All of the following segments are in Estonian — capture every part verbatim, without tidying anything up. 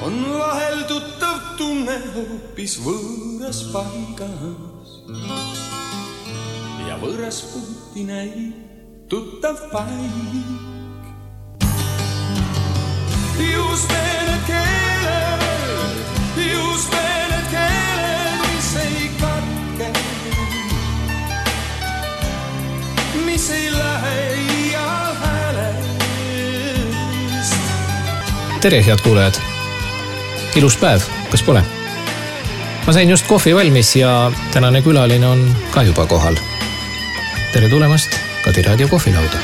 on vahel tuttav tunne hoopis võõras paigas ja võõras puhti näib tuttav paik. Just need keeled, just need keeled, mis ei katke, mis ei lähe ial häälest. Tere, head kuulajad! Ilus päev, kas pole? Ma sain just kohvi valmis ja tänane külaline on ka juba kohal. Tere tulemast Kadi Raadio kohvilauda.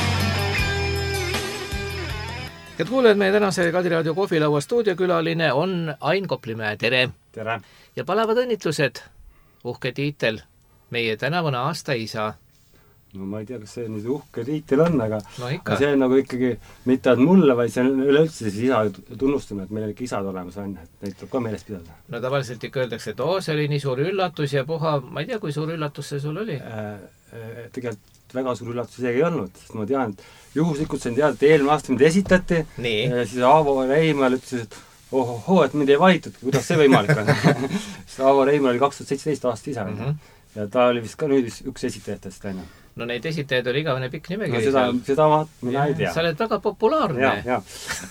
Head kuulajad, meie tänase Kadi Raadio kohvilaua stuudiokülaline on Ain Koplimäe. Tere! Tere! Ja palavad õnnitlused, uhke tiitel, meie tänavune aasta isa. No ma ei tea, kas see nüüd uhke tiitel on, aga no see on nagu ikkagi mitte mulle, vaid see on üleüldse siis isa tunnustama, et meil on ikka isad olemas on, et neid tuleb ka meeles pidada. No tavaliselt ikka öeldakse, et oo, see oli nii suur üllatus ja puha, ma ei tea, kui suur üllatus see sul oli? Äh, tegelikult väga suur üllatus isegi ei olnud, sest ma tean, et juhuslikult sain teada, et eelmine aasta mind esitati ja siis Aavo Reimal ütles, et ohoho, et mind ei valitud, kuidas see võimalik on. Sest Aavo Reimal oli kaks tuhat seitseteist aasta isa mm-hmm. ja ta oli vist ka nüüd üks esitajatest aina. No neid esitajaid oli igavene pikk nimekiri. No seda, seda ma, mina ei tea. Sa oled väga populaarne. Ja, ja.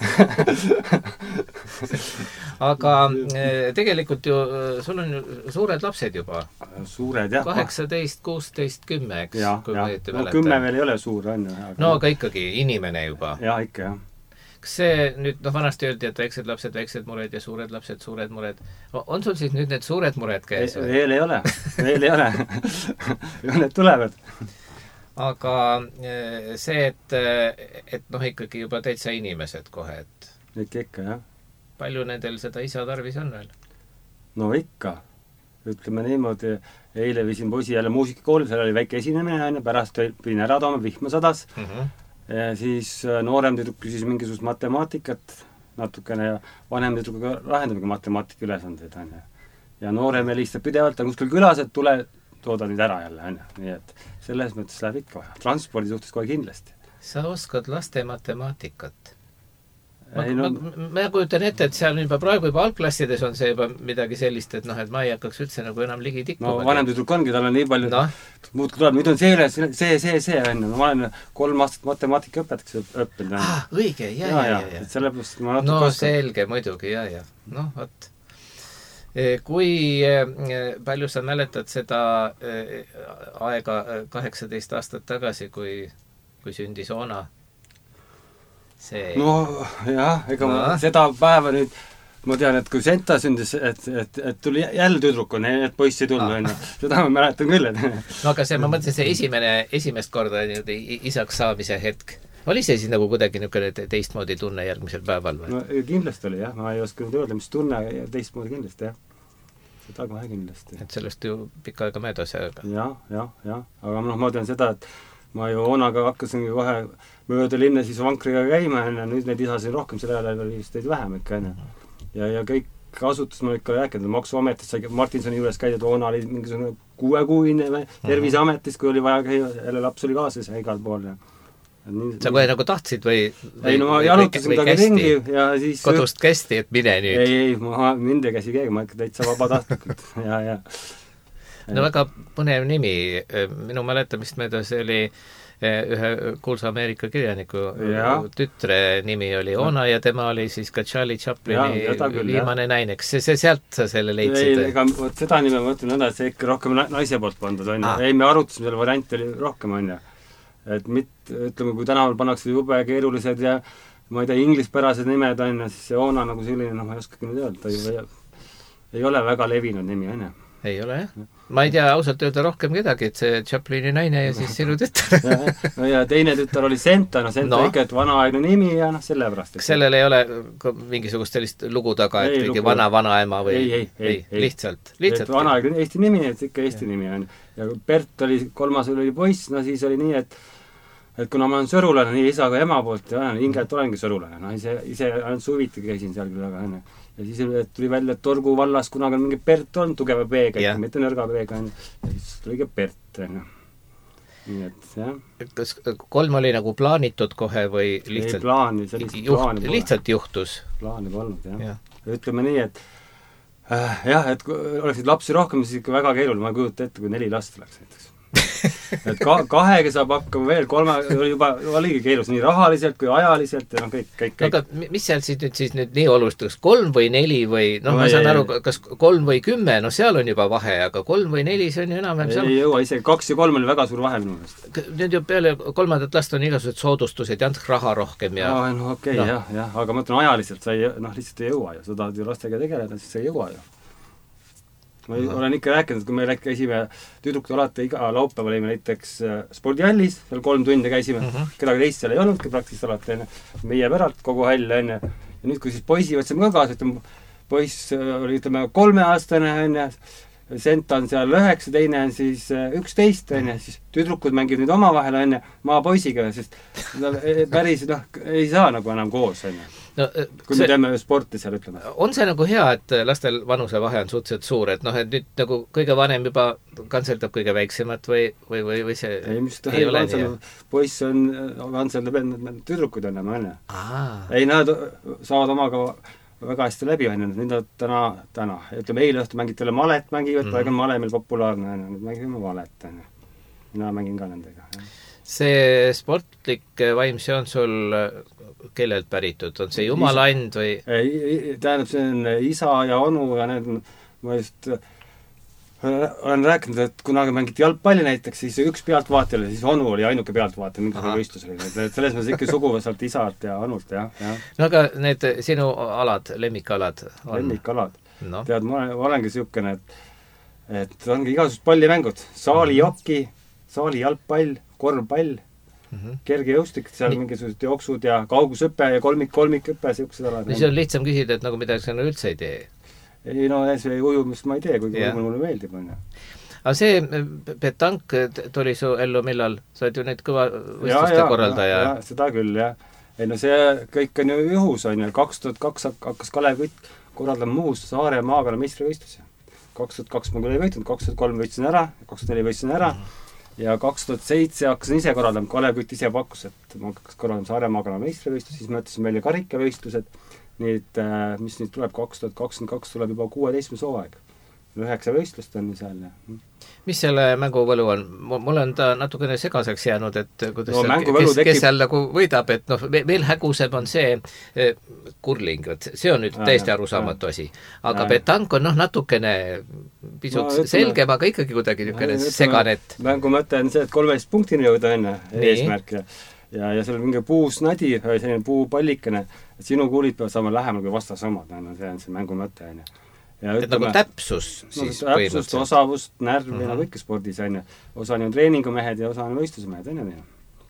Aga tegelikult ju sul on suured lapsed juba. Suured, jah. kaheksateist, kuusteist, kümme, eks? Ja, ja. No kümme veel ei ole suur, on ju. Aga no aga ikkagi inimene juba. Ja, ikka, jah. Kas see nüüd, noh vanasti öeldi, et väiksed lapsed, väiksed mured ja suured lapsed, suured mured. On sul siis nüüd need suured mured käes? Ei, veel ei ole. Veel ei ole. Ja need tulevad. Aga see, et, et noh ikkagi juba täitsa inimesed kohe, et... Ikka, ikka, jah. Palju nendel seda isa tarvis on veel? No ikka. Ütleme niimoodi, eile viisin poisi jälle muusikikooli, seal oli väike esinemine, pärast pidin ära tooma, vihma sadas. Mm-hmm. Ja siis noorem tüdruk küsis mingisugust matemaatikat natukene ja vanem tüdruk lahendab matemaatika ülesandeid. Ja noorem helistab pidevalt on kuskil külas, et tule tooda nüüd ära jälle. Nii et selles mõttes läheb ikka vaja. Transpordi suhtes kohe kindlasti. Sa oskad laste matemaatikat? Ma, ei, no... ma, ma kujutan ette, et seal juba praegu juba algklassides on see juba midagi sellist, et noh, et ma ei hakkaks üldse nagu enam ligi tikkuma. No vanem tüdruk ongi, tal on nii palju no. muud tuleb, nüüd on see üle, see, see, see on. Ma olen kolm aastat matemaatika õpetaks õppinud. Ah, õige, ja, ja, ja, ja. Selle pluss ma natuke no oskan. Selge, muidugi, ja, ja. Noh, võt. Kui palju sa mäletad seda aega kaheksateist aastat tagasi, kui, kui sündis Oona? See... No jah, ega no. Ma seda päeva nüüd, ma tean, et kui Senta sündis, et, et, et tuli jälle tüdruk on, et poiss ei tulnud, ah. seda ma mäletan küll. Et... No aga see, ma mõtlesin, see esimene, esimest korda isaks saamise hetk. Oli see siis nagu kuidagi niisugune teistmoodi tunne järgmisel päeval? Või? No kindlasti oli jah, ma ei oska nüüd öelda, mis tunne teistmoodi kindlasti jah. Seda kohe kindlasti. Et sellest ju pikka aega möödas. Aga... Jah, jah, jah. Aga noh, ma tean seda, et ma ju Oonaga hakkasingi kohe mööda linna siis vankriga käima ja nüüd neid isasin rohkem, selle ajal oli vist neid vähem ikka enne. Ja, ja kõik asutus ma ikka rääkinud, maksuametis sai Martinsoni juures käidud, Oona oli mingisugune kuuekuine terviseametis, kui oli vaja käia, jälle laps oli kaasas ja igal pool. Ja. Ja nii, sa kohe nagu tahtsid või, või, ei, no ma jalutasin taga ringi ja siis... Kodust kästi, et mine nüüd. Ei, ei, ma mind ei käsi keegi, ma ikka täitsa vabatahtlikult. ja, ja. No väga põnev nimi. Minu mäletamist mööda see oli ühe kuulsa Ameerika kirjaniku ja. Tütre nimi oli Oona ja tema oli siis ka Charlie Chaplini ja, küll, viimane ja. Näineks. See, see sealt sa selle leidsid? Ei, ega seda nime ma mõtlen nõnda, et see ikka rohkem naise poolt pandud on. Ah. Ei, me arutasime selle varianti oli rohkem on ja. Et mit, ütleme, kui tänaval pannakse jube keerulised ja ma ei tea, inglispärased nimed on, siis see Oona nagu selline, no ma ei oskagi nüüd öelda, ei, ei ole väga levinud nimi, on ja. Ei ole, jah? Ma ei tea ausalt öelda rohkem kedagi, et see Chaplini naine ja siis sinu tütar. ja, no ja teine tütar oli Senta, no Senta no. Ikka, et vanaaegne nimi ja noh, sellepärast. Kas sellel ei ole mingisugust sellist lugu taga, et mingi vana-vanaema või? Ei, ei, ei, ei. Lihtsalt. lihtsalt. Vanaaegne Eesti nimi, et ikka Eesti ja. Nimi on. Ja Bert oli, kolmas oli poiss, no siis oli nii, et et kuna ma olen sõrulane, nii isa kui ema poolt ja hingelt olengi sõrulane, no ise, ise ainult suviti käisin seal küll väga enne. Ja siis tuli välja, et Torgu vallas kunagi on mingi Bert on tugeva B-ga, yeah. Mitte nõrga B-ga on. Ja siis tuli ka Bert. Nii et, jah. Kas kolm oli nagu plaanitud kohe või lihtsalt... Ei plaani, sellist juht, plaani pole. Lihtsalt juhtus? Plaani polnud, jah. Ja. ütleme nii, et äh, jah, et kui oleksid lapsi rohkem, siis ikka väga keeruline, ma ei kujuta ette, kui neli last oleks näiteks. et ka, kahega saab hakkama veel, kolme oli juba oligi keelus nii rahaliselt kui ajaliselt ja noh, kõik, kõik, kõik. aga mis seal siis nüüd siis nüüd nii oluliseks, kolm või neli või noh, ma saan aru, kas kolm või kümme, no seal on juba vahe, aga kolm või neli, see on ju enam-vähem seal. ei jõua, isegi kaks ja kolm oli väga suur vahe minu meelest. Nüüd ju peale kolmandat last on igasugused soodustused ja antakse raha rohkem ja no, no okei okay, no. jah, jah, aga ma ütlen ajaliselt, sa ei, noh, lihtsalt ei jõua ju, sa tahad ju lastega tegeleda, siis sa ei jõua ju. ma no. olen ikka rääkinud, et kui me käisime tüdrukute alati iga laupäev olime näiteks spordihallis, seal kolm tundi käisime, uh -huh. kedagi teist seal ei olnudki praktiliselt alati, enne, meie päralt kogu hall, enne. Ja nüüd, kui siis poisi võtsime ka kaasa, ütleme, poiss oli, ütleme, kolmeaastane, enne, Sent on seal üheksa, teine on siis üksteist, enne, siis tüdrukud mängivad nüüd omavahel, enne, maa poisiga, sest päris, noh, ei saa nagu enam koos, enne. No, kui see, me teeme sporti seal, ütleme. On see nagu hea, et lastel vanusevahe on suhteliselt suur, et noh, et nüüd nagu kõige vanem juba kantseldab kõige väiksemat või, või, või, või see ei, mis ta ei ole nii? Poiss on, kantseldab enne, tüdrukud on enam, enne. Ei, nad saavad omaga väga hästi läbi, on nüüd nad täna, täna, ütleme, eile õhtu mängid teile malet, mängivad, mm. praegu on male meil populaarne, nüüd mängime malet, on. Mina mängin ka nendega. Ja. See sportlik vaim, see on sul kellelt päritud, on see jumaland või? Ei, tähendab, see on isa ja onu ja need, ma just olen rääkinud, et kunagi mängiti jalgpalli näiteks, siis üks pealtvaatjale, siis onu oli ainuke pealtvaataja, mingisugune võistlus oli. Selles mõttes ikka suguvõsalt isalt ja anult, jah, jah. No aga need sinu alad, lemmikalad on? Lemmikalad. No. Tead, ma olengi siukene, et, et ongi igasugused pallimängud. Saali joki, saali jalgpall, korvpall, mm -hmm. kerge jõustik, seal Nii. mingisugused jooksud ja kaugusõpe ja kolmik, kolmikõpe, siuksed alad. No see on lihtsam küsida, et nagu midagi sa üldse ei tee. Ei no, see ujumist ma ei tee, kuigi ujumine mulle meeldib, on ju. Aga see petank tuli su ellu millal? Sa oled ju neid kõva võistluste ja, korraldaja. Ja, ja, seda küll, jah. Ei no see kõik on ju juhus, on ju. kaks tuhat kaks hakkas Kalev Kütt korraldama Muhus Saare maakonna meistrivõistlusi. kaks tuhat kaks ma küll ei võitnud, kaks tuhat kolm võitsin ära, kaks tuhat neli võitsin ära ja kaks tuhat seitse hakkasin ise korraldama, Kalev Kütt ise pakkus, et ma hakkas korraldama Saare maakonna meistrivõistlusi, siis ma ütlesin välja karikavõistlused. Nii et mis nüüd tuleb, kaks tuhat kakskümmend kaks tuleb juba kuueteistkümnes hooaeg. Üheksa võistlust on seal. Mis selle mängu võlu on? Mul on ta natukene segaseks jäänud, et kuidas no, seal, kes, tekib... kes seal nagu võidab, et noh, veel häguseb on see eh, kurling, see on nüüd ja, täiesti arusaamatu asi. Aga ja, petank on noh, natukene pisut no, ütleme, selgem, aga ikkagi kuidagi niisugune seganet. Mängu mõte on see, et kolmeteist punktini jõuda enne eesmärk ja ja, ja seal on mingi puusnadi, selline puupallikene, et sinu kuulid peavad saama lähemal kui vastas omad, no, see on see mängu mõte, on ju. Ja et ütleme, nagu täpsus siis no, täpsust, osavust, närvi, mm -hmm. nagu ikka spordis, on ju. Osa on treeningumehed ja osa on võistlusmehed, on ju.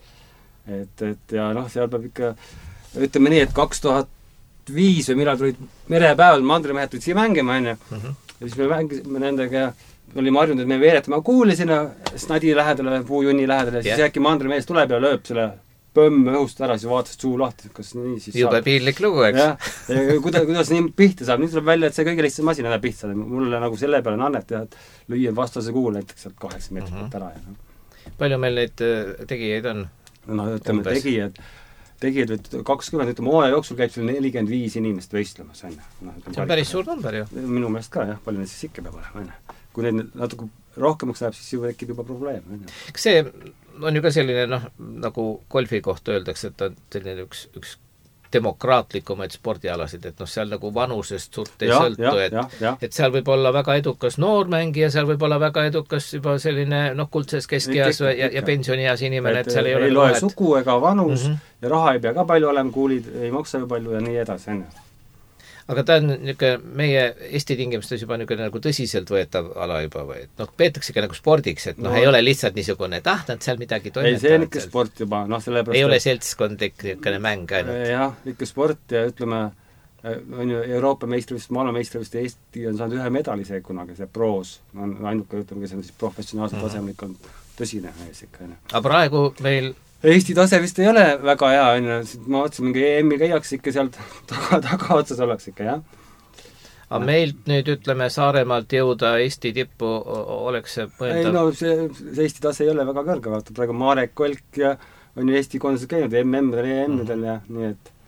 Et, et ja noh, seal peab ikka, ütleme nii, et kaks tuhat viis või millal tulid merepäeval, mandrimehed tulid siia mängima, on ju. Ja siis me mängisime nendega, olime harjunud, et me veeretame kuuli sinna snadi lähedale, puujunni lähedale, ja siis yeah. äkki mandrimees tuleb ja lööb selle põmm õhust ära, siis vaatasid suu lahti, kas nii siis Jube saab. piinlik lugu, eks? Ja, ja kuidas, kuidas nii pihta saab, nüüd tuleb välja, et see kõige lihtsam asi näeb pihta saada. Mulle nagu selle peale on annet ja lüüa vastase kuul näiteks sealt kaheksa meetrit mm -hmm. ära. Ja, no. Palju meil neid tegijaid on? No ütleme, tegijad, tegijad või kakskümmend, ütleme, hooaja jooksul käib seal nelikümmend viis inimest võistlemas. No, see on päris suur number ju. Minu meelest ka, jah, palju neid siis ikka peab olema. Kui neid natuke rohkemaks läheb, siis juba tekib juba probleem. Kas see on ju ka selline, noh, nagu golfi kohta öeldakse, et on selline üks, üks demokraatlikumaid spordialasid, et noh, seal nagu vanusest suurt ei ja, sõltu, ja, et, ja, ja. et seal võib olla väga edukas noormängija, seal võib olla väga edukas juba selline, noh, kuldses keskeas ja, ja pensionieas inimene, et, et seal ei, ei ole ei loe sugu ega vanus mm -hmm. ja raha ei pea ka palju olema, kuulid ei maksa ju palju ja nii edasi, enne. Aga ta on niisugune meie Eesti tingimustes juba niisugune nagu tõsiselt võetav ala juba või, et noh, peetakse ikka nagu spordiks, et noh no,, ei ole lihtsalt niisugune, et ah, nad seal midagi toimetavad. Ei, see on ikka sport juba, noh, sellepärast ei ole seltskondlik niisugune mäng ainult. Jah, ikka sport ja ütleme, on ju Euroopa meistrivõistlus, maailma meistrivõistlus, Eesti on saanud ühe medali see kunagi, see proos, on ainuke, ütleme, kes on siis professionaalselt tasemlik on tõsine mees ikka. Aga praegu meil Eesti tase vist ei ole väga hea, on ju, ma vaatasin, mingi E M-il käiaks ikka sealt taga, taga otsas oleks ikka, jah. Aga meilt nüüd, ütleme, Saaremaalt jõuda Eesti tippu oleks see mõeldav? Ei, no see, see Eesti tase ei ole väga kõrge, vaata, praegu Marek Kolk ja on ju Eesti koondised käinud, M M-del ja E M-del ja nii, et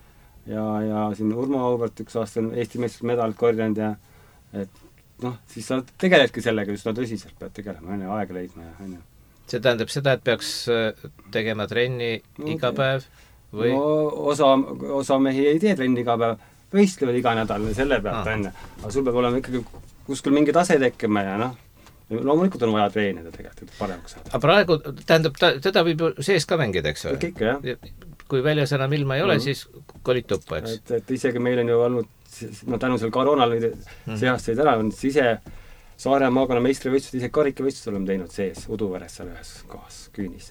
ja, ja siin Urmo Auvart üks aasta on Eesti meistrid medalit korjanud ja et noh, siis sa tegeledki sellega, just no tõsiselt pead tegelema, on ju, aega leidma ja on ju. See tähendab seda, et peaks tegema trenni no, iga päev või? No osa, osa mehi ei tee trenni iga päev, võistlevad iga nädal selle pealt ah. enne, aga sul peab olema ikkagi kuskil mingi tase tekkima ja noh, loomulikult on vaja treenida tegelikult, et paremaks saada. Aga praegu, tähendab, ta, teda võib sees ka mängida, eks või? Kõik, jah. Kui väljas enam ilma ei ole, mm-hmm. siis kolid tuppa, eks? Et, et isegi meil on ju olnud, no tänu selle koroonal mm-hmm. see aastaid ära, on siis ise Saare maakonna meistrivõistlused, ise karikavõistlused oleme teinud sees, Uduveres seal ühes kohas, Küünis.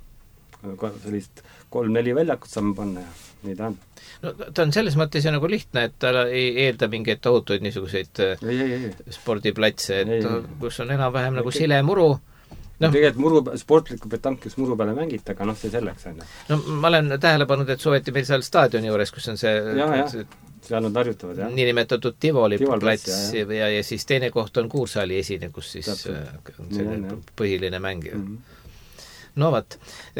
Sellist kolm-neli väljakut saame panna ja nii ta on. No ta on selles mõttes nagu lihtne, et ta ei eelda mingeid tohutuid niisuguseid ei, ei, ei. spordiplatse, et ei, ei. kus on enam-vähem nagu ei, silemuru. No. Tegelikult muru, sportlikku petankis muru peale mängita, aga noh, see selleks on. No ma olen tähele pannud, et suveti meil seal staadioni juures, kus on see, ja, ja. seal nad harjutavad, jah. Niinimetatud Tivoli plats ja, ja, ja siis teine koht on Kuursaali esine, kus siis Täpselt. on see ja, põhiline mäng. Mm-hmm. No vat,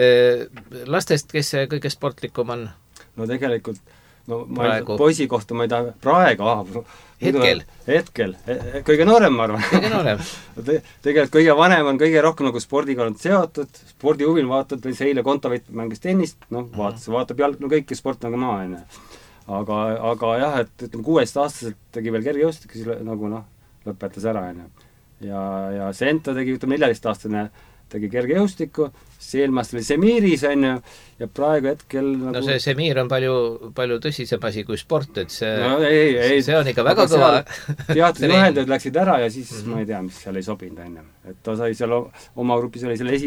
lastest, kes see kõige sportlikum on? No tegelikult, no ma ei, poisi kohta ma ei taha praegu, ah, hetkel, hetkel, kõige noorem, ma arvan. Kõige noorem. Te, tegelikult kõige vanem on kõige rohkem nagu spordiga olnud seotud, spordi huvil vaatad, see eile Kontaveit mängis tennist, noh, vaatas, vaatab jalg, no kõiki sport nagu maa, enne. Aga, aga jah, et ütleme, kuuest aastaselt tegi veel kergejõustik, siis nagu noh, lõpetas ära, enne. Ja, ja Senta tegi, ütleme, neljateist aastane tegi kergejõustikku, see eelmast oli Semiris, on ju, ja praegu hetkel nagu... No see Semir on palju, palju tõsisem asi kui sport, et see, no, ei, ei, see on ikka väga kõva. Teatud juhendajad läksid ära ja siis mm-hmm. ma ei tea, mis seal ei sobinud enne. Et ta sai seal oma grupis oli selle esi,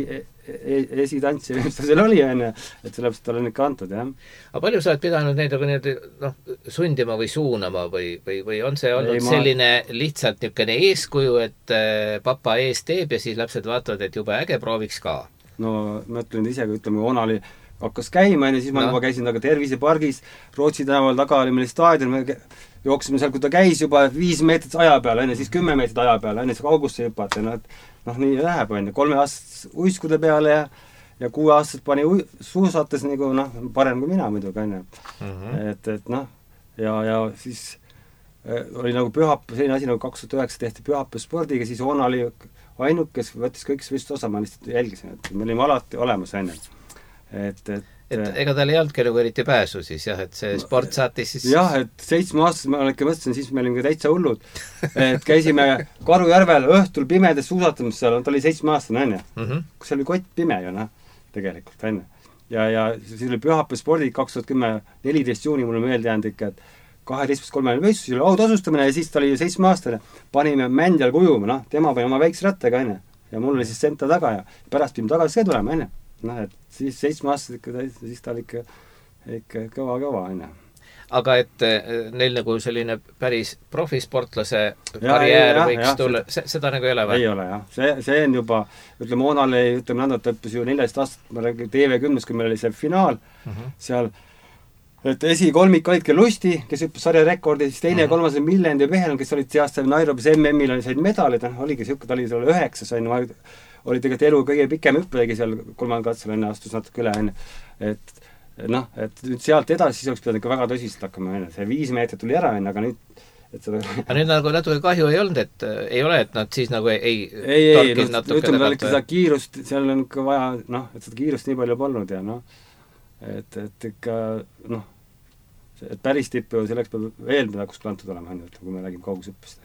esitants ja mis ta seal oli, enne, et sellepärast tal on ikka antud, jah. Aga palju sa oled pidanud neid aga need, noh, sundima või suunama või, või, või on see olnud ei, ma... selline lihtsalt niisugune eeskuju, et äh, papa ees teeb ja siis lapsed vaatavad, et jube äge, prooviks ka? No ma ütlen ise, kui ütleme, kui Ona oli, hakkas käima, ja siis ma no. juba käisin taga Tervisepargis, Rootsi tänaval taga oli meil staadion, me jooksime seal, kui ta käis juba viis meetrit aja peale, enne siis kümme meetrit aja peale, enne siis kaugusse hüpata, no, noh, nii läheb, enne kolme aastast uiskude peale ja, ja kuue aastast pani ui, suusates nagu, noh, parem kui mina muidugi, enne. Mm-hmm. Et, et noh, ja, ja siis äh, oli nagu pühap, selline asi nagu kaks tuhat üheksa tehti pühapöö spordiga, siis Ona oli ainuk, kes võttis kõigist vist osa, ma lihtsalt jälgisin, et me olime alati olemas enne. Et, et, et ega tal ei olnudki nagu eriti pääsu siis, jah, et see sport saatis siis... Jah, et seitsme aastas ma ikka mõtlesin, siis me olime täitsa hullud. Et käisime Karujärvel õhtul pimedas suusatamas seal, ta oli seitsme aastane, enne. Mm-hmm. Kus seal oli kott pime ju, noh, tegelikult, enne. Ja, ja siis oli pühapöö spordi kaks tuhat kümme, neliteist juuni mul on meelde jäänud ikka, et kaheteist kolmekümne võistlus, oli autasustamine ja siis ta oli seitsme aastane. Panime mändjal kujuma, noh, tema pani oma väikse rattaga, enne. Ja mul oli siis Senta taga ja pärast pidime tagasi ka tulema, enne. Noh, et siis seitsme aastased ikka, siis ta oli ikka, ikka kõva-kõva, enne. Aga et neil nagu selline päris profisportlase karjäär ja, võiks ja, tulla, seda, seda nagu ei ole või? Ei ole, jah. See, see on juba, ütleme, Onale, ütleme, nad õppis ju neljateist aastat, ma räägin T V kümnes, kui meil oli see finaal, uh-huh. seal et esikolmik olidki Lusti, kes hüppas sarja rekordi, siis teine ja kolmas on Millend ja Pehel, kes olid see aasta Nairobis M M-il, said medalid, oligi siuke, ta oli seal üheksas, oli tegelikult elu kõige pikem hüppe, tegi seal kolmanda katsel enne, astus natuke üle, enne. Et noh, et nüüd sealt edasi siis oleks pidanud ikka väga tõsiselt hakkama, enne. See viis meetrit tuli ära, enne, aga nüüd et seda... Aga nüüd nagu natuke kahju ei olnud, et ei ole, et nad siis nagu ei ei, ei, ei no, ütleme, tal ikka seda kiirust, seal on ikka vaja, noh, et seda kiirust nii palju polnud ja noh, et, et ikka, noh, et päris tippu selleks peab veel mida kuskil antud olema, kui me räägime kaugushüppest.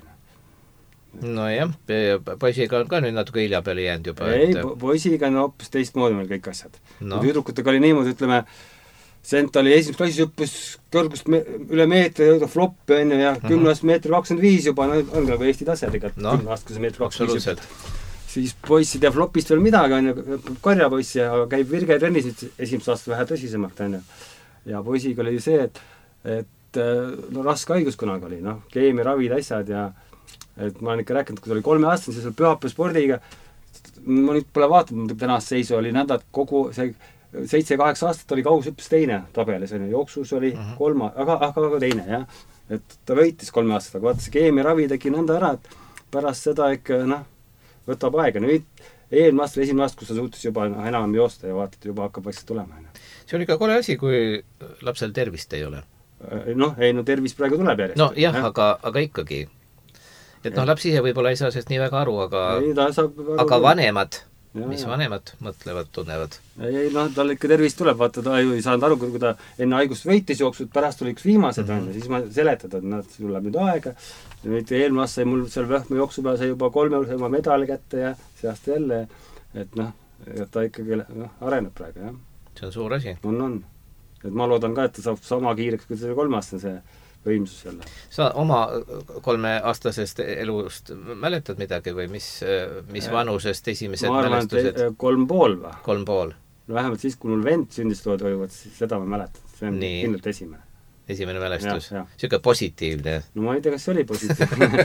No jah, poisiga on ka nüüd natuke hilja peale jäänud juba. Ei, et... poisiga on hoopis teistmoodi meil kõik asjad. No. Tüdrukutega oli niimoodi, ütleme, Senta oli esimeses klassis hüppes kõrgust me, üle meetri, floppi enne ja mm-hmm. kümnest meetri kakskümmend viis juba, no on nagu Eesti tase tegelikult, no, kümne aastakese meetri kakskümmend viis hüppes. Siis poissid ja flopist veel midagi, on karjapoissi, aga käib virge trennis esimest aastat vähe tõsisemalt. On. Ja poisiga oli see, et, et no, raske haigus kunagi oli, noh, keemia, ravid, asjad ja et ma olen ikka rääkinud, kui ta oli kolme aastane, siis oli pühapöö spordiga, ma nüüd pole vaatanud, tänast seisu oli nädal kogu see seitse-kaheksa aastat oli kaugushüppes teine tabelis, jooksus oli uh-huh. kolma, aga, aga, aga teine, jah. Et ta võitis kolme aastat, aga vaata see keemia ravi tegi nõnda ära, et pärast seda ikka, noh, võtab aega. Nüüd eelmine aastal, esimene aasta, kus ta suutis juba no, enam joosta ja vaatad, juba hakkab vaikselt tulema. See on ikka kole asi, kui lapsel tervist ei ole. noh, ei no tervis praegu tuleb järjest. No jah, jah. Aga, aga ikkagi. Et noh, laps ise võib-olla ei saa sest nii väga aru, aga, ei, aga vanemad, ja, mis ja. vanemad mõtlevad, tunnevad? Ei, ei noh, tal ikka tervis tuleb, vaata, ta ju ei saanud aru, kui ta enne haigust võitis jooksud, pärast oli üks viimased mm, -hmm. siis ma seletada, et nad tuleb nüüd aega, ja nüüd eelmine aasta sai mul seal Võhma jooksupäeva sai juba kolme oma medali kätte ja see aasta jälle, et noh, ta ikkagi noh, areneb praegu, jah. See on suur asi. On, on. Et ma loodan ka, et ta saab sama kiireks, kui see kolmaastane see võimsus jälle. Sa oma kolmeaastasest elust mäletad midagi või mis, mis vanusest esimesed ma arvan, mälestused? kolm pool või? Kolm pool. No vähemalt siis, kui mul vend sündis tood oli, siis seda ma mäletan. See on Nii. kindlalt esimene. Esimene mälestus. Siuke positiivne. No ma ei tea, kas see oli positiivne.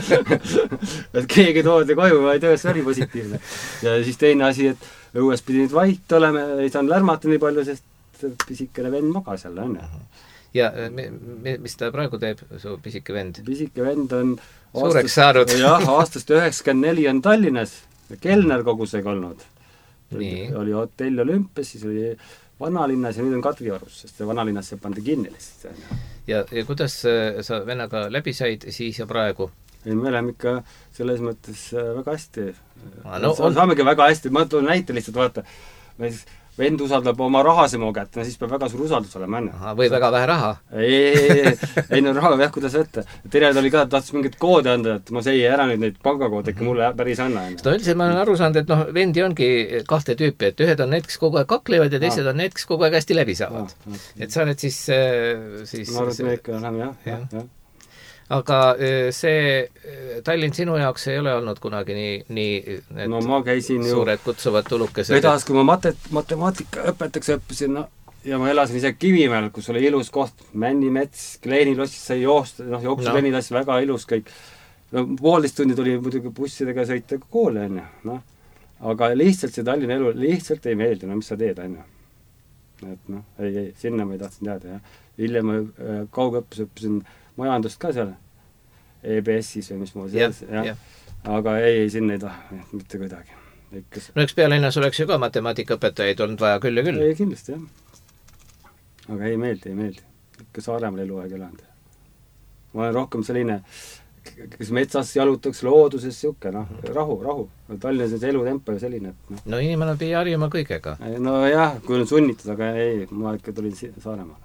et keegi toodi koju, ma ei tea, kas see oli positiivne. Ja siis teine asi, et õues pidi nüüd vait olema, ei saanud lärmata nii palju, sest pisikene vend magas jälle, on ju. Ja mis ta praegu teeb, su pisike vend? Pisike vend on suureks saanud. jah, aastast üheksakümmend neli on Tallinnas kelner kogusega olnud. Nii. Oli hotell Olümpias, siis oli Vanalinnas ja nüüd on Kadriorus, sest Vanalinnas see pandi kinni lihtsalt. Ja, ja kuidas sa vennaga läbi said siis ja praegu? Ei, me oleme ikka selles mõttes väga hästi. No, on... Saamegi väga hästi, ma toon näite lihtsalt, vaata, me siis vend usaldab oma rahasema kätte, siis peab väga suur usaldus olema enne. Aha, või väga vähe raha? Ei, ei, ei, ei no raha jah, kuidas võtta. Terjad oli ka, tahtis mingit koode anda, et ma sei ära nüüd neid pangakoode ikka mulle päris anna. No üldiselt ma olen aru saanud, et noh, vendi ongi kahte tüüpi, et ühed on need, kes kogu aeg kaklevad ja teised on need, kes kogu aeg hästi läbi saavad. Ah, et sa oled siis... siis ma arvan, et me ikka oleme, jah, jah, jah. Aga see Tallinn sinu jaoks ei ole olnud kunagi nii, nii need no, ma käisin suured ju... kutsuvad tulukesed. Vedas, kui ma matet, matemaatika õpetaks õppisin no, ja ma elasin ise Kivimäel, kus oli ilus koht, Männimets, Kleenilossis sai joosta, noh, jooksu Kleenilossis no. väga ilus kõik. No, poolteist tundi tuli muidugi bussidega sõita kooli, on ju, noh. Aga lihtsalt see Tallinna elu lihtsalt ei meeldi, no mis sa teed, on ju. Et noh, ei, ei, sinna ma ei tahtnud jääda, jah. Hiljem ma kaugõppes õppisin majandust ka seal E B S-is või mis muu sees, jah. Ja. Aga ei, ei, sinna ei taha, mitte kuidagi. Ikkas... No eks pealinnas oleks ju ka matemaatikaõpetajaid olnud vaja küll ja küll. Ei, kindlasti, jah. Aga ei meeldi, ei meeldi. Ikka Saaremaal eluaeg elanud. Ma olen rohkem selline, kes metsas jalutaks looduses, siuke, noh, rahu, rahu. Tallinnas on see elutempo ja selline, et noh. No inimene pidi harjuma kõigega. No jah, kui on sunnitud, aga ei, ma ikka tulin Saaremaale.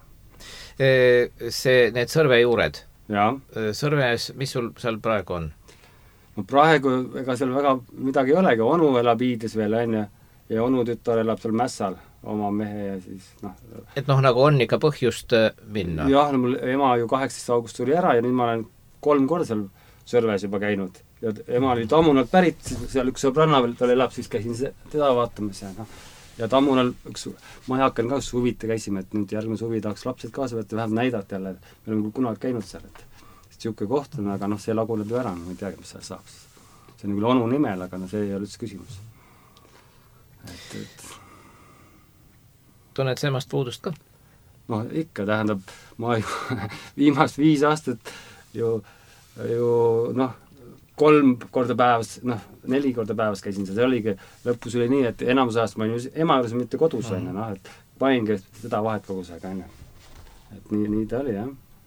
See, need sõrvejuured. Ja. Sõrves, mis sul seal praegu on? No praegu ega seal väga midagi ei olegi, onu elab Iides veel, on ja, ja onu tütar elab seal Mässal, oma mehe ja siis noh. Et noh, nagu on ikka põhjust minna? Jah, no mul ema ju kaheksateist august tuli ära ja nüüd ma olen kolm korda seal Sõrves juba käinud. Ja ema oli Tammunalt pärit, seal üks sõbranna veel, tal elab, siis käisin teda vaatamas ja noh. Ja Tammunal üks majakan ka suvita käisime, et nüüd järgmine suvi tahaks lapsed kaasa võtta, vähemalt näidata jälle, et me oleme kunagi käinud seal, et siuke koht on, aga noh, see laguneb ju ära, ma ei teagi, mis seal saab. See on küll onu nimel, aga no see ei ole üldse küsimus. Et, et... Tunned semast puudust ka? No ikka, tähendab, ma ju viimast viis aastat ju, ju noh, kolm korda päevas, noh, neli korda päevas käisin seal, see oligi, lõpus oli nii, et enamus ajast ma olin ju ema juures mitte kodus mm. enne, noh, et paningi seda vahet kogusega enne. Et nii, nii ta oli, jah.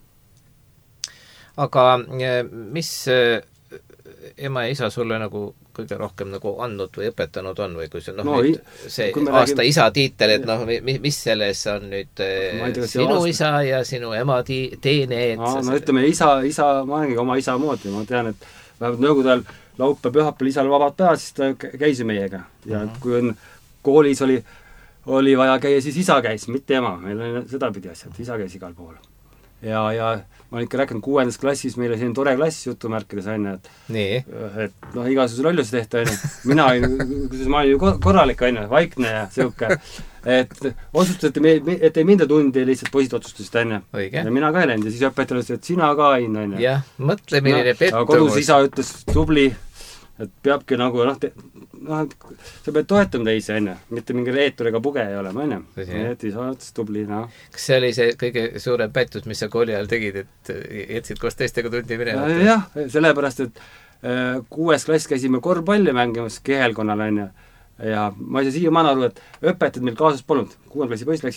Aga mis ema ja isa sulle nagu kõige rohkem nagu andnud või õpetanud on või kui see, noh, no, nüüd, see aasta räägin... isa tiitel, et noh, mis, mis selles on nüüd tea, sinu aasta... isa ja sinu ema ti- teene, et Aa, no ütleme, isa, isa, ma olengi oma isa moodi, ma tean, et vähemalt nõukogude ajal laupäev, pühapäeval isal vabad päevad, siis ta käis meiega. Ja uh-huh. kui on koolis oli, oli vaja käia, siis isa käis, mitte ema. Meil oli seda pidi asjad, isa käis igal pool. Ja, ja ma olen ikka rääkinud kuuendas klassis, meil oli selline tore klass jutumärkides, on, et, et noh, igasuguse lollusi tehta, on. Mina olin, ma olin ju korralik, on, vaikne ja siuke. Et otsustati, et ei minda tundi lihtsalt poisid otsustasid, on. Ja mina ka ei läinud ja siis õpetaja ütles, et sina ka ei, on. Jah, mõtle, milline no, pettumus. Kodus isa ütles, tubli, et peabki nagu, noh, te, noh, sa pead toetama teisi, on, mitte mingi reetur ega puge ei ole, on. Et isa ütles, tubli, noh. Kas see oli see kõige suurem pättus, mis sa kooli ajal tegid, et jätsid koos teistega tundi minema? Jah, sellepärast, et äh, kuues klass käisime korvpalli mängimas Kehelkonnal, on. Ja ma ei saa siia maana aru, et õpetajad meil kaasas polnud. Kuuend klassi poiss läksid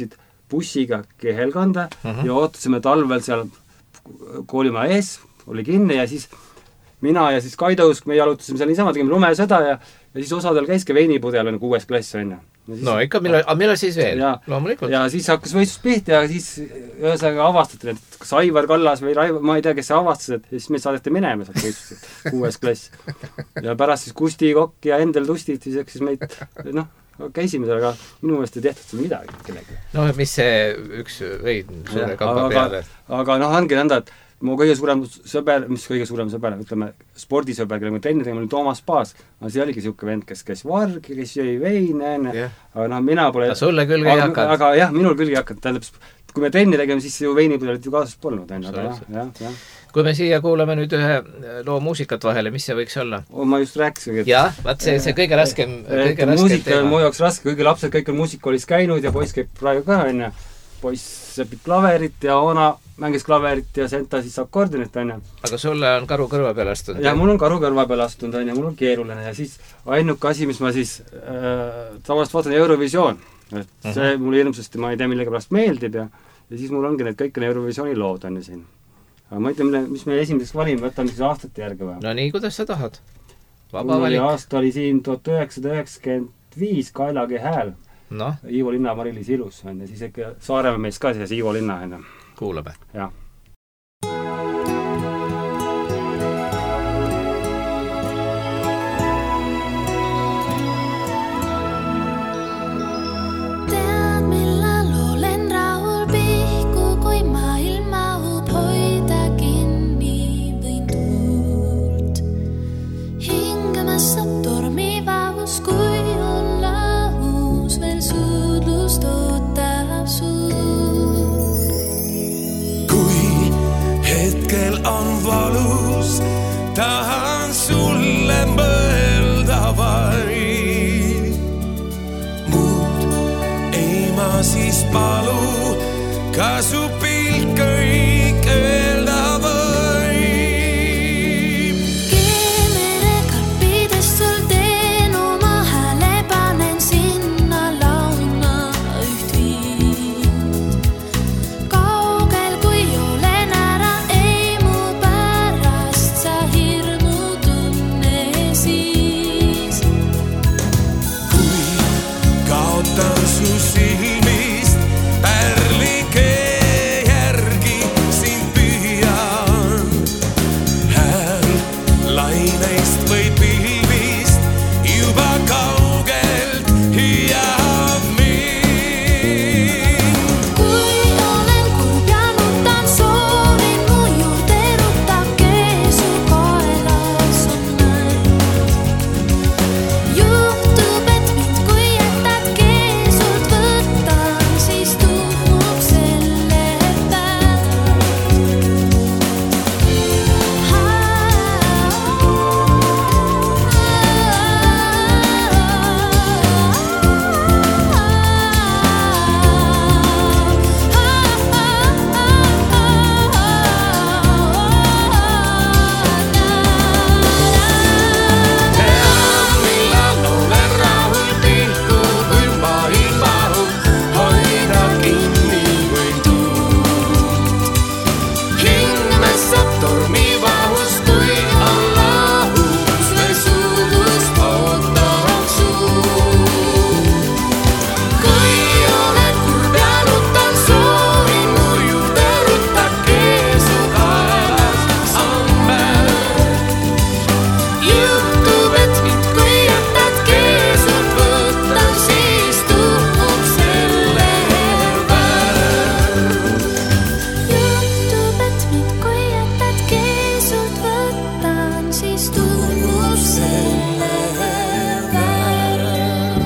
bussiga Kehelkanda Mhm. ja ootasime talvel seal koolimaja ees, oli kinni ja siis mina ja siis Kaido Usk, me jalutasime seal niisama, tegime lumesõda ja, ja siis osadel käiski veinipudel on kuues klass, on ju. Siis, no ikka, millal, millal siis veel? Ja, loomulikult. ja siis hakkas võistlus pihti ja siis ühesõnaga avastati, et kas Aivar Kallas või Raivo, ma ei tea, kes see avastas, et siis meid saadeti minema sealt võistluselt, kuues klass. Ja pärast siis Kusti Kokk ja Endel Tustit, siis, siis meid, noh, käisime seal, aga minu meelest ei tehtud seal midagi kellegi. no mis see üks vein suure Ja, kamba aga, peale? aga noh, ongi nõnda, et mu kõige suurem sõber, mis kõige suurem sõber, ütleme, spordisõber, kellega ma trenni tegin, oli Toomas Paas. No see oligi siuke vend, kes käis varg, kes jõi veine, Yeah. aga noh, mina pole... No sulle külge ei aga, hakanud. aga jah, minul külge ei hakanud. Tähendab, kui me trenni tegime, siis ju veinipudelit ju kaasas polnud. Aga jah, jah, jah. Kui me siia kuulame nüüd ühe loo muusikat vahele, mis see võiks olla? O, ma just rääkisin, et... jah, vaat see, see kõige raskem, kõige raskem muusika teema. on mu jaoks raske, kõige lapsed kõik on muusikoolis käinud ja poiss käib praegu ka, on ju. Poiss õpib klaverit ja Oona mängis klaverit ja Senta siis akordionit, on ju. Aga sulle on karu kõrva peale astunud? Ja mul on karu kõrva peale astunud, on ju, mul on keeruline ja siis ainuke asi, mis ma siis äh, tavaliselt vaatan Eurovisioon, et see uh-huh. mulle hirmsasti, ma ei tea, millega pärast meeldib ja, ja siis mul ongi need kõik Eurovisiooni lood on ju siin. Aga ma ütlen, mis me esimeseks valime, võtame siis aastate järgi või? No nii, kuidas sa tahad. Vaba valik. Aasta oli siin tuhat üheksasada üheksakümmend viis Kailagi hääl. No. Iivo Linna, Mari-Liis Ilus on ja siis ikka Saaremaa mees ka siis Iivo Linna on. Kuulame. Jah. Tead, millal olen rahul pihku, kui maailm mahub hoida kinni võin tuult. Hingamas saab tormivahus, kui on lahus veel suudlust ootab suud. Kui hetkel on valus, tahan sulle mõelda vaid. Muud ei ma siis palu, ka su pilk kõik öelda või. Keemere kalpidest sul teen oma hääle, panen sinna laulma üht viid. Kaugel kui olen ära, ei mu pärast sa hirmu tunne siis. Kui kaotan su silmist, pärlike järgi sind püüan. Hääl laineist või pilvist juba kaugelt hüüab mind. Kui olen kurb ja nutan, soovin mu juurde ruttake, su kaelas on näid. Juhtub, et mind kui jätad keesult võtan, siis tuhmub selle päev. Millal olen rahul pihku, kui maailm mahub hoida kinni võin tuult. Hinges saab tormivahus, kui on lahus veel suudlust ootab suud. Kui oled kurb ja nutan, soovin mu juurde ruttake, su kaelas on päev. Juhtub, et mind kui jätad keesult võtan, siis tuhmub selle päev. Juhtub, et mind kui jätad keesult võtan, siis tuhmub selle päev.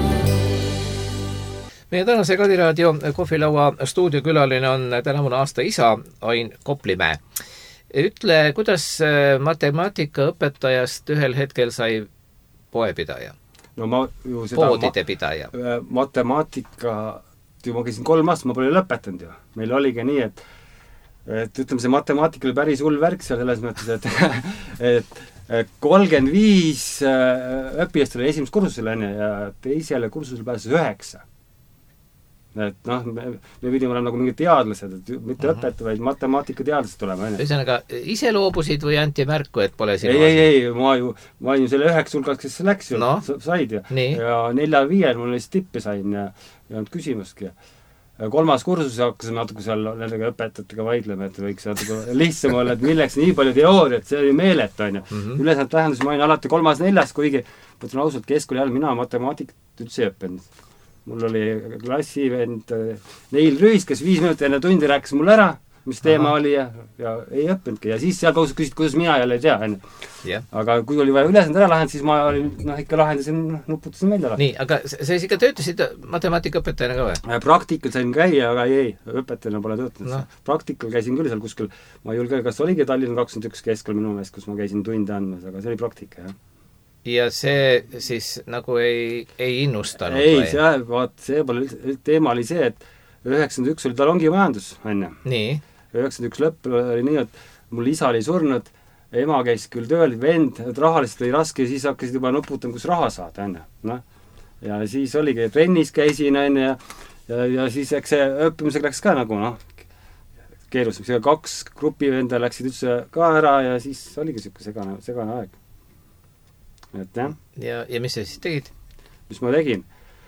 Meie tänase Kadiraadio kohvilaua stuudiokülaline on tänavune aasta isa Ain Koplimäe. Ütle, kuidas matemaatikaõpetajast ühel hetkel sai poepidaja, No ma ju seda... poodide pidaja? Ma, matemaatika, ju ma käisin kolm aastat, ma pole lõpetanud ju. Meil oligi nii, et et ütleme, see matemaatika oli päris hull värk seal selles mõttes, et et kolmkümmend viis õppijast oli esimest kursusel enne ja teisele kursusel pääses üheksa. et noh, me, me pidime olema nagu mingid teadlased, et mitte uh-huh. õpetaja, vaid matemaatikateadlased olema. Ühesõnaga, ise loobusid või anti märku, et pole sinu ei, ei, ei, ma ju, ma olin ju selle üheks hulgas, kes läks ju, no. said ju. Ja neljal-viiel mul lihtsalt tippi sain ja ei olnud küsimustki. Kolmas kursus hakkasime natuke seal nendega õpetajatega vaidlema, et võiks natuke lihtsam olla, et milleks nii palju teooriat, see oli meelet, on ju. Mm-hmm. Ülesand tähendus, ma olin alati kolmas neljas, kuigi võtan ausalt keskkooli ajal, mina matemaatikat üldse ei õppinud. Mul oli klassivend Neil Rüüs, kes viis minutit enne tundi rääkis mul ära, mis teema Aha. oli ja, ja ei õppinudki. Ja siis seal kausad küsid, kuidas mina jälle ei tea. Yeah. Aga kui oli vaja ülesand ära lahendada, siis ma olin, noh, ikka lahendasin, nuputasin välja. Nii, aga sa ikka töötasid matemaatikaõpetajana ka või? Praktikal sain käia, aga ei, õpetajana pole töötanud no.. Praktikal käisin küll seal kuskil, ma ei julge, kas oligi Tallinna kakskümmend üks keskel minu meelest, kus ma käisin tunde andmas, aga see oli praktika, jah. Ja see siis nagu ei, ei innustanud? Ei, see, vaat, see pole, teema oli see, et üheksakümmend üks oli talongi majandus, enne. Nii? üheksakümmend üks lõpp oli nii, et mul isa oli surnud, ema käis küll tööl, vend, et rahaliselt oli raske ja siis hakkasid juba nuputama, kus raha saada, enne. No? Ja siis oligi, trennis käisin, enne, ja, ja, ja siis eks see õppimisega läks ka nagu, noh, keeruliseks. Ja kaks grupi venda läksid üldse ka ära ja siis oligi siuke segane, segane aeg. Et jah. Ja, ja mis sa siis tegid? Mis ma tegin?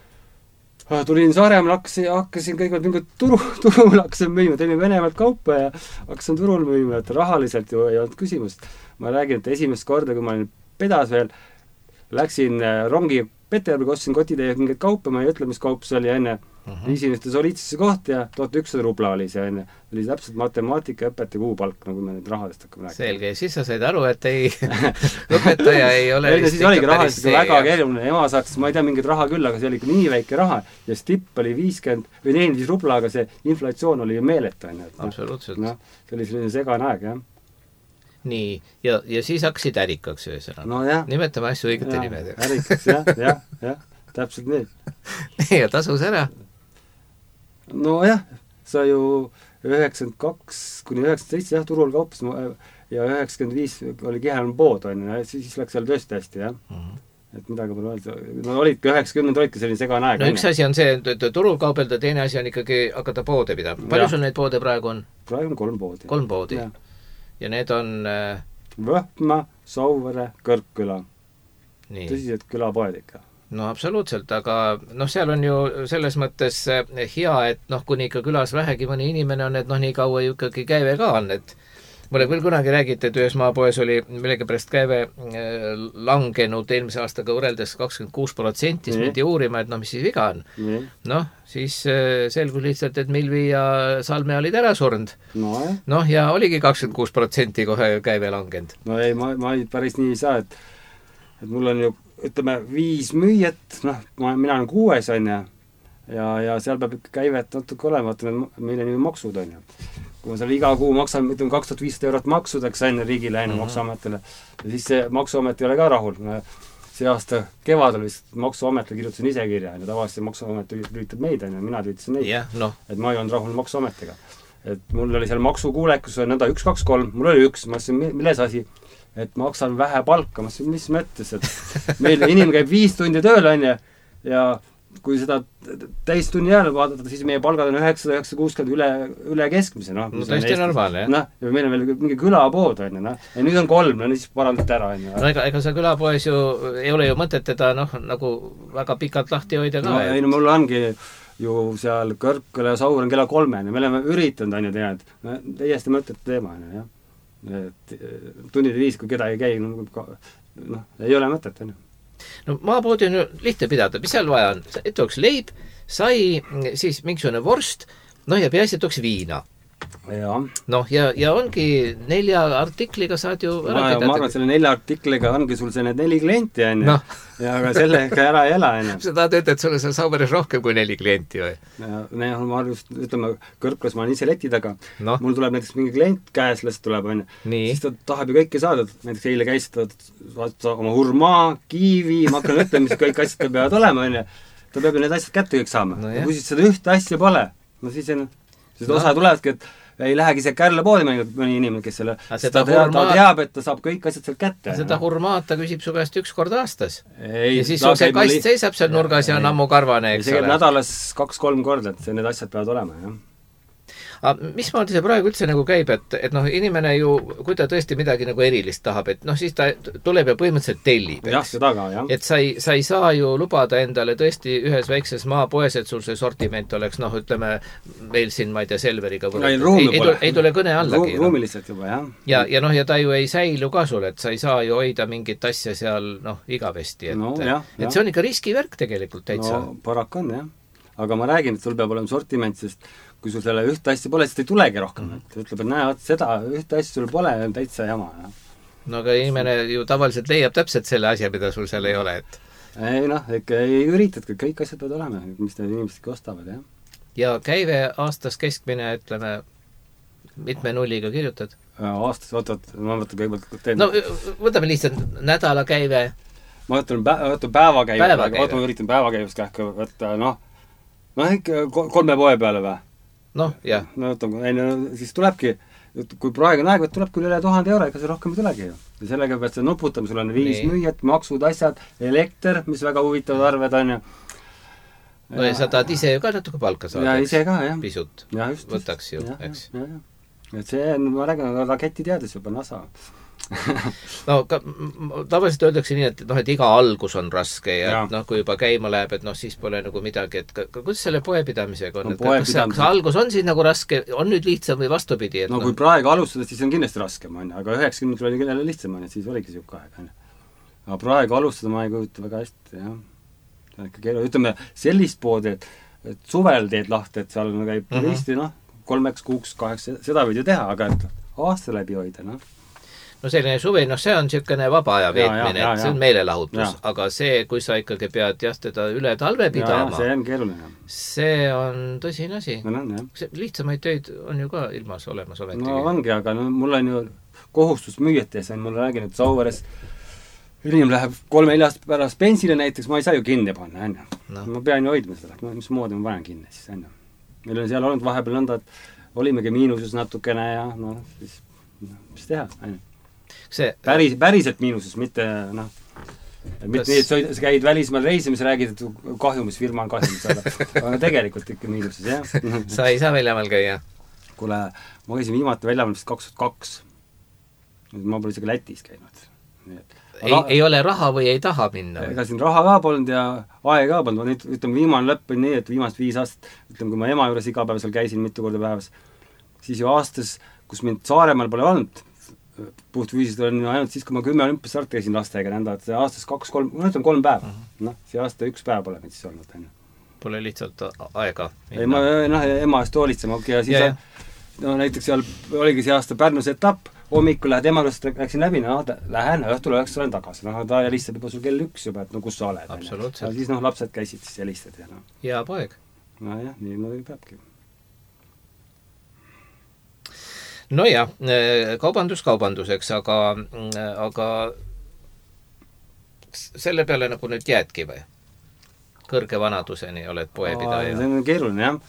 Tulin Saaremaal, hakkasin, hakkasin kõigepealt mingid turu, turul hakkasin müüma, tegin Venemaalt kaupa ja hakkasin turul müüma, et rahaliselt ju ei olnud küsimust. Ma räägin, et esimest korda, kui ma olin pedas veel, läksin rongi Peterburgi, ostsin kotitäie mingeid kaupa, ma ei ütle, mis kaup see oli enne. Uh-huh. Viisin ühte soliitsesse koht ja tuhat ükssada rubla oli see enne. Oli täpselt matemaatika õpetaja kuupalk, nagu me nüüd rahadest hakkame rääkima. Selge, siis sa said aru, et ei, õpetaja ei ole ja siis oligi rahaliselt väga keeruline. Ema saatis, ma ei tea, mingid raha küll, aga see oli nii väike raha ja stipp oli viiskümmend või nelikümmend rubla, aga see inflatsioon oli ju meeletu. Absoluutselt. No, see oli selline segane aeg, jah. Nii, ja, ja siis hakkasid ärikaks ühesõnaga. No jah. Nimetame asju õigete ja, nimed. Ärikaks, jah, jah, jah, täpselt nii. Ja tasus ära? No jah, sa ju üheksakümmend kaks kuni üheksakümmend seitse jah, turul kaupas ja üheksakümmend viis oli Kihelm pood, on ju, siis läks seal tõesti hästi, jah. Uh-huh. Et midagi pole öelda. No olidki üheksakümmend olidki selline segane aeg. No üks asi on see, et turul kaubelda, teine asi on ikkagi hakata poode pidama. Palju sul neid poode praegu on? Praegu on kolm poodi. Kolm poodi? Ja, ja need on... Äh... Võhma, Sauvere, Kõrkküla. Tõsiselt külapoed ikka. No absoluutselt, aga noh, seal on ju selles mõttes hea, et noh, kuni ikka külas vähegi mõni inimene on, et noh, nii kaua ju ikkagi käive ka on, et mulle küll kunagi räägiti, et ühes maapoes oli millegipärast käive langenud eelmise aastaga võrreldes kakskümmend kuus protsenti, siis mindi uurima, et noh, mis siis viga on. Mm. Noh, siis selgus lihtsalt, et Milvi ja Salme olid ära surnud. No, noh, ja oligi kakskümmend kuus protsenti kohe käive langenud. No ei, ma, ma päris nii ei saa, et, et mul on ju ütleme, viis müüjat, noh, ma, mina olen kuues, on ju, ja, ja seal peab ikka käivet natuke olema, vaata, meil on ju maksud, on ju. Kui ma seal iga kuu maksan, ütleme, kaks tuhat viissada eurot maksudeks enne riigile, enne mm-hmm. maksuametile, ja siis see maksuamet ei ole ka rahul. See aasta kevadel vist maksuametile kirjutasin ise kirja, ja tavaliselt maksuamet lülitab meid, on ju, mina lülitasin neid. Yeah, no. Et ma ei olnud rahul maksuametiga. Et mul oli seal maksukuulekus nõnda üks, kaks, kolm, mul oli üks, ma ütlesin, milles asi? Et maksan vähe palka, ma ütlesin, mis mõttes, et meil inimene käib viis tundi tööl, on ju, ja kui seda täistunni ajal vaadata, siis meie palgad on üheksasada kuuskümmend üle, üle keskmise, noh. No tõesti normaalne, jah. Noh, ja meil on veel mingi külapood, on ju, noh. Ja nüüd on kolm, no siis parandati ära, on ju. No ega, ega sa külapoes ju, ei ole ju mõtet teda, noh, nagu väga pikalt lahti hoida ka. No, ei, no mul ongi ju seal Kõrkküla ja Saur on kella kolmeni, me oleme üritanud, on ju, tead. No, täiesti mõtet teema, on ju, jah. Et tunnid viis, kui keda ei käi, noh, no, ei ole mõtet, on ju. No maapoodi on ju lihtne pidada, mis seal vaja on? Et oleks leib, sai, siis mingisugune vorst, noh ja peaasi, et oleks viina. Ja. Noh, ja, ja ongi nelja artikliga saad ju ära ma, pidada. Ma arvan, et selle nelja artikliga ongi sul see need neli klienti, on ju. No. Ja aga sellega ära ei ela, on ju. Sa tahad öelda, et sulle seal Sauberes rohkem kui neli klienti või? Ja, ne, ma just, ütleme, Kõrklas ma olen ise leti taga. No. Mul tuleb näiteks mingi klient käes, las tuleb, on ju. Siis ta tahab ju kõike saada. Näiteks eile käis ta oma hurmaa, kiivi, ma hakkan ütlema, mis kõik asjad peavad olema, on ju. Ta peab ju need asjad kätte kõik saama. No, kui siis seda ühte asja pole, no siis on, siis osa tulevadki, et ei lähegi see Kärle poodi mõni, mõni inimene, kes selle seda ta, hurmaat... ta teab, et ta saab kõik asjad sealt kätte. Seda no. hurmaata küsib su käest üks kord aastas. Ei, ja siis sul see kast li... seisab seal nurgas ja, ja on ammu karvane, eks ole. Nädalas kaks-kolm korda, et see, need asjad peavad olema, jah. Aga mismoodi see praegu üldse nagu käib, et, et noh, inimene ju, kui ta tõesti midagi nagu erilist tahab, et noh, siis ta tuleb ja põhimõtteliselt tellib, jah, seda ka, jah. Et sa ei, sa ei saa ju lubada endale tõesti ühes väikses maapoes, et sul see sortiment oleks, noh, ütleme, meil siin, ma ei tea, Selveriga või ei, ei, ei, tule, ei tule kõne allagi. Ruum, ruumiliselt juba, jah. Ja, ja noh, ja ta ju ei säilu ka sul, et sa ei saa ju hoida mingit asja seal, noh, igavesti, et, no, jah, et jah. see on ikka riskivärk tegelikult täitsa. No, parak on, jah. Aga ma räägin, et sul peab olema sortiment, sest kui sul selle ühte asja pole, siis ei tulegi rohkem. Mm. Et ütleb, et näe, vaat seda ühte asja sul pole, on täitsa jama. Ja. No aga inimene ju tavaliselt leiab täpselt selle asja, mida sul seal ei ole. Et... Ei noh, ikka ei üritadki, kõik asjad peavad olema, mis need inimesed ostavad. Ja, ja käive aastas keskmine, ütleme, mitme nulliga kirjutad? Aastas, oot, oot, ma võtan kõigepealt teen. No võtame lihtsalt nädala käive. Ma võtan, pä võtan päevakäive, päevakäive. Oot, ma üritan päevakäivust kähku võtta, noh, noh, ikka kolme poe peale või? Noh, jah. No, ei, no siis tulebki, kui praegu on aeg, et tuleb küll üle tuhande euro, ega see rohkem ei tulegi ju. Ja sellega pead seda nuputama, sul on viis Nii. müüjat, maksud, asjad, elekter, mis väga huvitavad arved on ju. No ja sa tahad ise ju ka natuke palka saada. Ja ise ka, jah. Pisut ja, just, võtaks ju, ja, eks. Ja, ja. Et see on, ma räägin, raketi teades juba NASA. no ka, tavaliselt öeldakse nii, et noh, et iga algus on raske ja, ja. Et noh, kui juba käima läheb, et noh, siis pole nagu midagi, et ka, kuidas selle poepidamisega on, no, et poe kas, pidamise... kas algus on siis nagu raske, on nüüd lihtsam või vastupidi? Et no, no kui praegu alustada, siis on kindlasti raskem, on, aga üheksakümnendatel oli kellele lihtsam, on, et siis oligi siuke aeg, on. Aga praegu alustada ma ei kujuta väga hästi, jah. See on ikka keelu, ütleme sellist poodi, et, et suvel teed lahti, et seal käib turisti, uh -huh. noh, kolmeks kuuks, kaheks, seda võid ju teha, aga et aasta läbi hoida, noh. No selline suvi, noh see on niisugune vaba aja veetmine, et see on meelelahutus, ja. Aga see, kui sa ikkagi pead jah, teda üle talve pidama, ja, see on keeruline. See on tõsine asi. No, no, see, lihtsamaid töid on ju ka ilmas olemas oletigi. No ongi, aga no, mul on ju kohustus müüjates, on mul räägin, et Sauveres inimene läheb kolme-nelja aasta pärast bensile näiteks, ma ei saa ju kinni panna, on ju. No. Ma pean ju hoidma seda, no, mis moodi ma panen kinni siis, on ju. Meil on seal olnud vahepeal nõnda, et olimegi miinuses natukene ja no, siis no, mis teha, on ju. See, Päris, päriselt miinuses, mitte noh, mitte kas... nii, et sa, sa käid välismaal reisimis, räägid, et kahjumis, firma on kahjumis, aga, aga tegelikult ikka miinuses, jah. Sa ei saa väljamaal käia? Kuule, ma käisin viimati väljamaal vist kaks tuhat kaks. Ma pole isegi Lätis käinud. Nii, et, ei, aga, ei ole raha või ei taha minna? Ega siin raha ka polnud ja aega ka polnud. Nüüd, ütleme, viimane lõpp on nii, et viimast viis aastat, ütleme, kui ma ema juures iga päev seal käisin mitu korda päevas, siis ju aastas, kus mind Saaremaal pole olnud, puhtfüüsiliselt olen ainult siis, kui ma kümme olümpiastart käisin lastega nõnda, et aastas kaks-kolm, ma ütlen kolm päeva. Uh -huh. Noh, see aasta üks päev pole mind siis olnud. Pole lihtsalt aega. Ei, ma noh, ema eest hoolitsema ja siis ja, ja. No, näiteks seal oligi see aasta Pärnus etapp, hommikul lähed ema juurest, läksin läbi, no lähen, õhtul üheks olen tagasi. No ta helistab juba sul kell üks juba, et no kus sa oled. Absoluutselt. Ja siis noh, lapsed käisid siis helistad ja noh. Hea poeg. No jah, nii no peabki. No jah, kaubandus kaubanduseks, aga, aga selle peale nagu nüüd jäädki või? Kõrge vanaduseni oled poepidaja? See on keeruline, jah.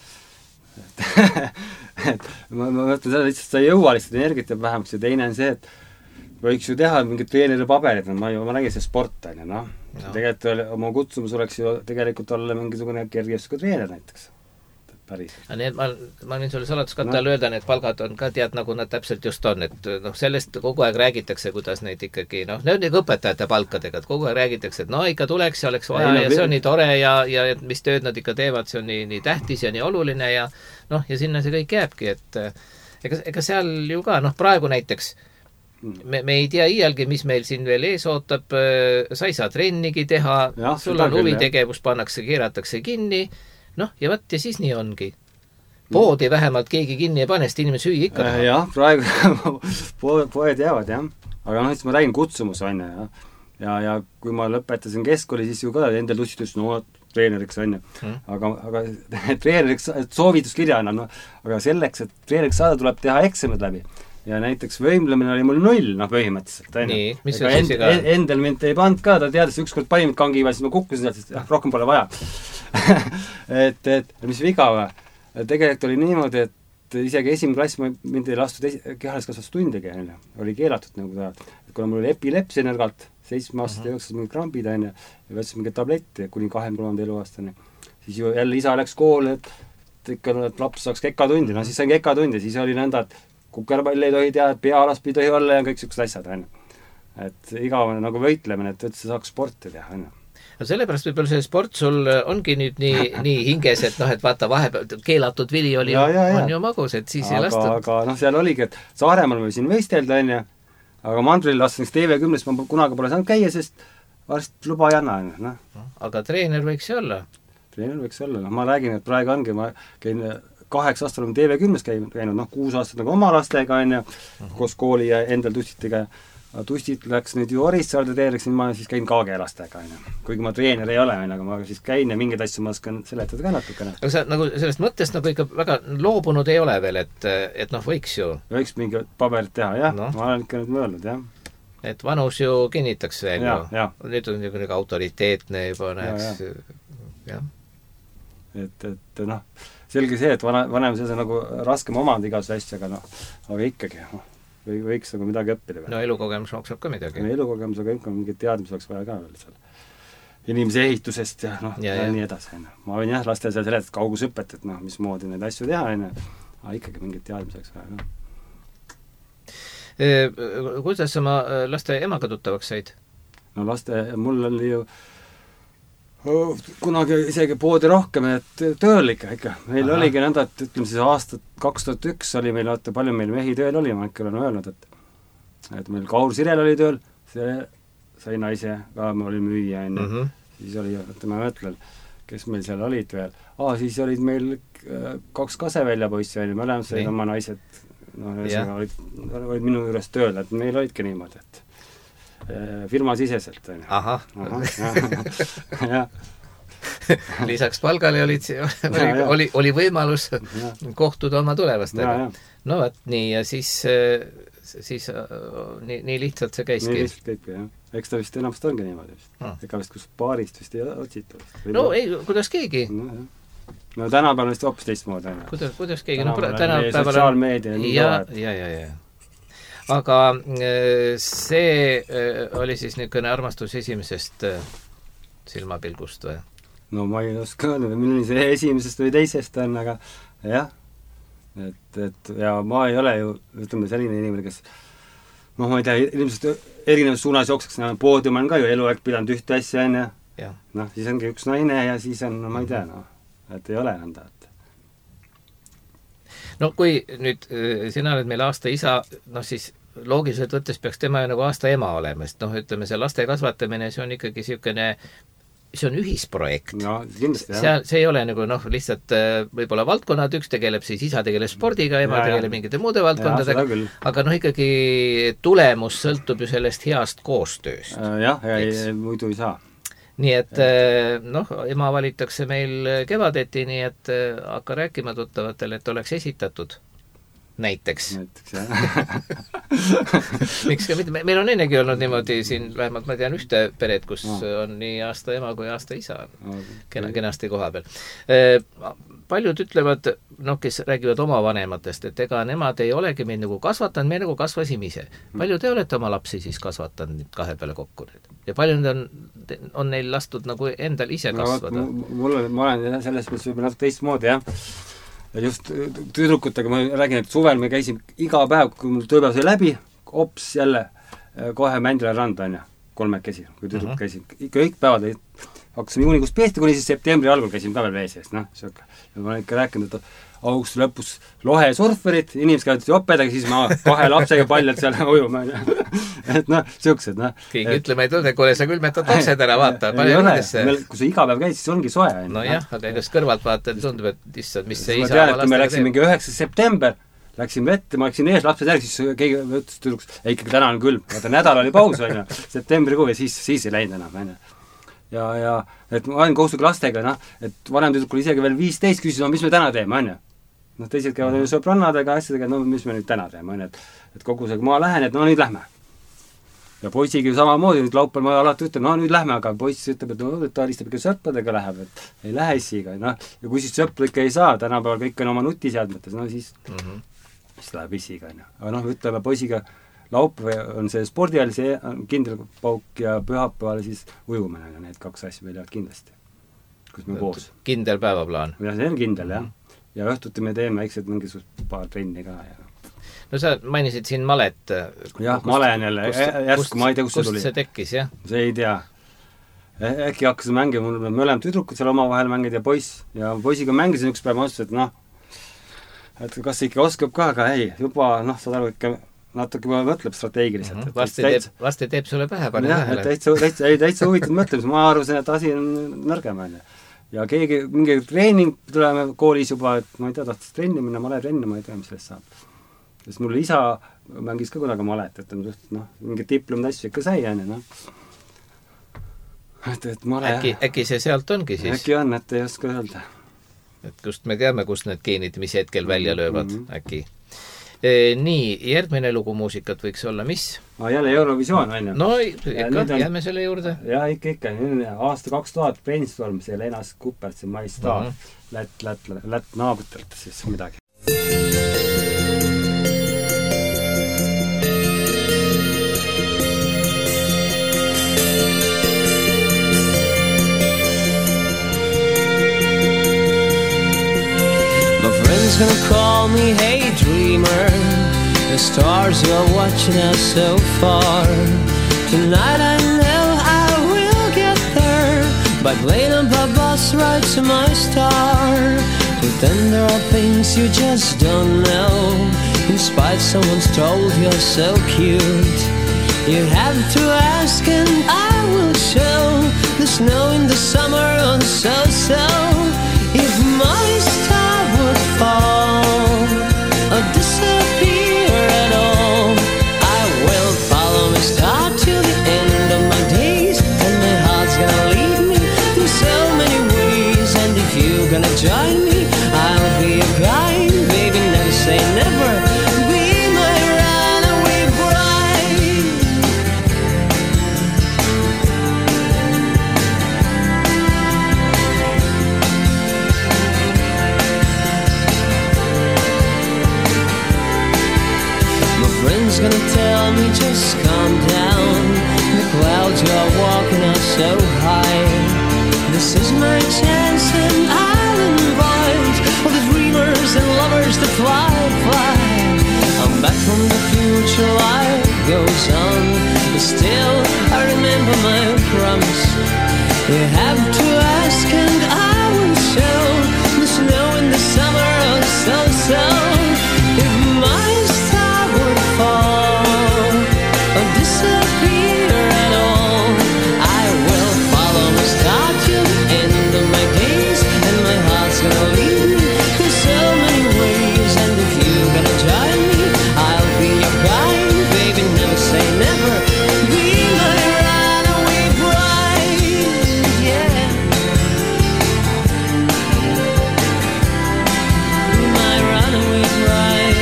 et ma, ma mõtlen seda, lihtsalt sa ei jõua lihtsalt energiat jääb vähemaks ja teine on see, et võiks ju teha mingid treeneri paberid, no ma, ma nägin see sport, on ju, noh. No. Tegelikult oli, oma kutsumus oleks ju tegelikult olla mingisugune kergejõustiku treener näiteks. Päris. Need, ma, ma võin sulle saladuskatte all no. öelda, need palgad on ka tead, nagu nad täpselt just on, et noh, sellest kogu aeg räägitakse, kuidas neid ikkagi, noh, need on nagu õpetajate palkadega, et kogu aeg räägitakse, et no ikka tuleks ja oleks vaja ei, no, ja see on nii tore ja, ja mis tööd nad ikka teevad, see on nii, nii tähtis ja nii oluline ja noh, ja sinna see kõik jääbki, et ega, ega seal ju ka, noh, praegu näiteks me, me ei tea iialgi, mis meil siin veel ees ootab, sa ei saa trennigi teha, ja, sul on huvitegevus, pannakse, keeratakse kinni, noh, ja võt, ja siis nii ongi. Poodi vähemalt keegi kinni ei pane, sest inimene süüa ikka taha. Jah, praegu poed jäävad, jah. Aga noh, siis ma räägin kutsumus, on ja, ja, ja kui ma lõpetasin keskkooli, siis ju ka endal tussitus, no, treeneriks, on ju. Hmm. Aga, aga treeneriks, soovituskirja annab, no, aga selleks, et treeneriks saada, tuleb teha eksamid läbi. Ja näiteks võimlemine oli mul null, noh, põhimõtteliselt. Nii, mis ega end, end, endal mind ei pannud ka, ta teadis, ükskord panin kangiva, siis ma kukkusin sealt, sest rohkem pole vaja. et, et mis viga või? Tegelikult oli niimoodi, et et isegi esimene klass ma mind ei lastud esi- kehaliskasvatustundigi, oli keelatud nagu ta, et kuna mul oli epilepsia nõrgalt, seitsme aastast uh-huh. jooksas mingid krambid, on ja võttis mingi tabletti kuni kahekümne kolmanda eluaastani, siis ju jälle isa läks kooli, et, et ikka, et laps saaks kekatundi, no siis sain kekatundi, siis oli nõnda, et kukerpalli ei tohi teha, pealaspii ei tohi olla ja kõik siuksed asjad, on. Et igavene nagu võitlemine, et üldse saaks sporti teha, on. No sellepärast võib-olla see sport sul ongi nüüd nii, nii hinges, et noh, et vaata vahepeal keelatud vili oli, ja, ja, ja. on ju magus, et siis aga, ei lastud. Aga noh, seal oligi, et Saaremaal võisin võistelda, on ju, aga Mandril lastakse T V kümnes, ma kunagi pole saanud käia, sest varsti luba ei anna, noh. Aga treener võiks ju olla? Treener võiks olla, noh, ma räägin, et praegu ongi, ma käin kaheksa aastal olen T V kümnes käinud, noh, kuus aastat nagu oma lastega, on ju, uh-huh. koos kooli ja endal Tustitiga. Tustit läks nüüd ju Orissaarde teel, siis ma siis käin K G lastega, on ju. Kuigi ma treener ei ole, aga ma siis käin ja mingeid asju ma oskan seletada ka natukene. Aga sa nagu sellest mõttest nagu ikka väga loobunud ei ole veel, et, et noh, võiks ju... Võiks mingi paberit teha, jah. No. Ma olen ikka nüüd mõelnud, jah. Et vanus ju kinnitaks veel ja, ju. Ja. Nüüd on niisugune autoriteetne juba, näeks. Ja, ja. Et, et noh, selge see, et vana, vanem see on nagu raskem omand igas asjaga, noh, aga ikkagi, noh. Või võiks nagu midagi õppida. No elukogemus maksab ka midagi. No elukogemus, aga ikka mingid teadmised oleks vaja ka veel seal inimese ehitusest ja noh, ja, ja nii edasi. Ma võin jah, laste seal seletada kaugusõpet, et noh, mismoodi neid asju teha, aga ikkagi mingid teadmised oleks vaja ka. E, kuidas sa oma laste emaga tuttavaks said? No laste, mul oli ju oh, kunagi isegi poodi rohkem, et tööl ikka, ikka. Meil Aha. oligi nõnda, et ütleme siis aastat kaks tuhat üks oli meil, vaata, palju meil mehi tööl oli, ma ikka olen öelnud, et et meil Kaur Sirel oli tööl, see sai naise, ka me olime müüja, enne. Mm -hmm. Siis oli, et ma mõtlen, kes meil seal olid veel. Aa, siis olid meil kaks Kasevälja poissi, oli, mõlemad said oma naised, noh, olid, olid minu juures tööl, et meil olidki niimoodi, et firma siseselt, on ju. Ahah. jah. Lisaks palgale olid, oli, ja, ja. oli, oli võimalus ja. kohtuda oma tulevastega. No vaat nii, ja siis, siis nii, nii lihtsalt see käiski. Nii lihtsalt käibki, jah. Eks ta vist enamast ongi niimoodi vist. Hmm. Ega vist kus paarist vist ei otsita. No ei, kuidas keegi? No, no tänapäeval vist hoopis teistmoodi. Kuidas, kuidas keegi? Tänapäeval no, täna sotsiaalmeedia on ja, ja, ja, ja. Aga see oli siis niisugune armastus esimesest silmapilgust või? No ma ei oska öelda, milline see esimesest või teisest on, aga jah, et, et ja ma ei ole ju, ütleme, selline inimene, kes noh, ma ei tea, ilmselt erinevas suunas jookseks, poodium on ka ju eluaeg pidanud ühte asja, on ja noh, siis ongi üks naine ja siis on, no ma ei tea, noh, et ei ole nõnda, et no kui nüüd sina oled meil aasta isa, noh siis loogiliselt võttes peaks tema ju nagu aasta ema olema, sest noh, ütleme, see laste kasvatamine, see on ikkagi niisugune, see on ühisprojekt. No, kindlasti, jah. See, see ei ole nagu noh, lihtsalt võib-olla valdkonnad, üks tegeleb siis, isa tegeleb spordiga, ema ja, tegeleb mingite muude valdkondadega, aga noh, ikkagi tulemus sõltub ju sellest heast koostööst. Jah, ja ei, muidu ei saa. Nii et noh, ema valitakse meil kevadeti, nii et hakka rääkima tuttavatele, et oleks esitatud näiteks. Näiteks, jah. Miks ka mitte, meil on ennegi olnud niimoodi siin, vähemalt ma tean ühte peret, kus no. on nii aasta ema kui aasta isa no, kena, kenasti koha peal. Paljud ütlevad, noh, kes räägivad oma vanematest, et ega nemad ei olegi meid nagu kasvatanud, me nagu kasvasime ise. Palju te olete oma lapsi siis kasvatanud nüüd kahe peale kokku nüüd? Ja palju on, on neil lastud nagu endal ise no, kasvada? Mul on, ma olen selles mõttes võib-olla natuke teistmoodi, jah. Ja just tüdrukutega ma räägin, et suvel me käisin iga päev, kui mul tööpäev sai läbi, hops jälle kohe Mändile randa, on ja, kolmekesi, kui tüdruk uh -huh. käisin. Kõik päevad hakkasime juunikuust peesti, kuni siis septembri algul käisime ka veel vees eest, noh, sööka. Ja ma olen ikka rääkinud, et augusti lõpus lohe surferid, inimesed käivad jopedega, siis ma kahe lapsega paljalt seal ujume. et noh, siuksed, noh. Keegi et... ütleme, et õnne, kuule, sa külmetad lapsed ära, vaata. Ei ole, meil, kui sa iga päev käid, siis ongi soe. No jah, aga ega kõrvalt vaata, tundub, et issand, mis see isa oma lastega teeb. Me läksime mingi üheksas september, läksin vette, ma läksin ees lapsed järgi, siis keegi ütles tüdruks, ei ikkagi täna on külm, vaata nädal oli paus, on ju, septembrikuu ja siis, siis ei läinud enam, on ju. Ja, ja, et ma olen kohustusega lastega, noh, et vanem tüdrukul isegi veel viisteist küsis, no mis me täna teeme, on ju. Noh, teised käivad mm -hmm. sõbrannadega, asjadega, no mis me nüüd täna teeme, on ju, et, et kogu see, kui ma lähen, et no nüüd lähme. ja poisiga ju samamoodi, nüüd laupäeval ma alati ütlen, no nüüd lähme, aga poiss ütleb, et no, ta alistab ikka sõpradega läheb, et ei lähe issiga, noh, ja kui siis sõpra ikka ei saa, tänapäeval kõik on oma nutiseadmetes, no siis mm -hmm. siis läheb issiga, noh. Aga noh, ütleme poisiga laupäev on see spordiajal, see on kindel pauk ja pühapäeval siis ujumine, need kaks asja meil jäävad kindlasti, kus me koos. Kindel päevaplaan. Ja see on kindel, jah. Ja õhtuti me teeme eksed mingisugust paar trenni ka ja no sa mainisid siin malet. Jah, male on jälle, järsku ma ei tea, kust see tuli. Kust see tekkis, jah? See ei tea. Äkki hakkasin mängima, me oleme tüdrukud seal omavahel mängid ja poiss, ja poisiga mängisin üks päev, ma ütlesin, et noh, et kas see ikka oskab ka, aga ei, juba, noh, saad aru, ikka natuke mõtleb strateegiliselt. Mm -hmm. Vasti teeb, vasti teeb sulle pähe, pane jah, et täitsa, täitsa, ei, täitsa huvitav mõtlemis, ma arvasin, et asi on nõrgem, on ju. Ja keegi, mingi treening tuleme koolis juba, et ma ei tea, tahtis trenni minna, male trenni, ma ei tea, mis sellest saab. Sest mul isa mängis ka kunagi malet, et on suht, noh, mingi diplomid asju ikka sai, on ju, noh. Et, et male... Äkki, äkki see sealt ongi siis? Äkki on, et ei oska öelda. Et kust me teame, kust need geenid, mis hetkel välja löövad, mm -hmm. äkki. E, nii, järgmine lugu muusikat võiks olla, mis? Ah, jälle Eurovisioon, on ju? No, ikka, on... jääme selle juurde. Ja ikka, ikka. Aasta kaks tuhat Brainstorm, see Lenas Kupert, see My Star, mm -hmm. Lätt, Lätt, Lätt, Lätt naabritelt siis midagi. Gonna call me, hey dreamer, the stars you are watching us so far. Tonight I know I will get there by playing up a bus ride to my star. But then there are things you just don't know. In spite someone's told you're so cute, you have to ask and I will show. The snow in the summer on so-so. If my star would fall or disappear at all, I will follow my star till the end of my days. And my heart's gonna lead me through so many ways. And if you're gonna join me, I'll be your guide. Baby, never say never. Be my runaway bride. Gonna tell me just calm down. The clouds you're walking are so high. This is my chance and I'll invite all the dreamers and lovers to fly, fly. I'm back from the future, life goes on, but still I remember my promise. You have to ask and I will show. The snow in the summer, oh so, so. If my star would fall or disappear at all, I will follow my star till the end of my days. And my heart's gonna lead me through so many ways. And if you're gonna join me, I'll be your guide. Baby, never say never. Be my runaway bride, yeah. Be my runaway bride.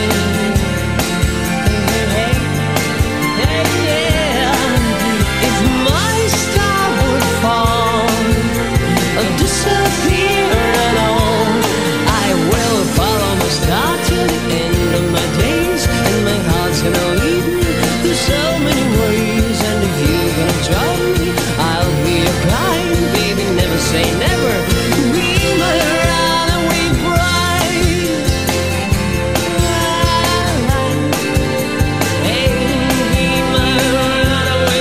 Disappear at all, I will follow my star till the end of my days. And my heart's gonna lead me through so many ways. And if you're gonna join me, I'll be your guide. Baby, never say never. Be my runaway bride. Hey, be my runaway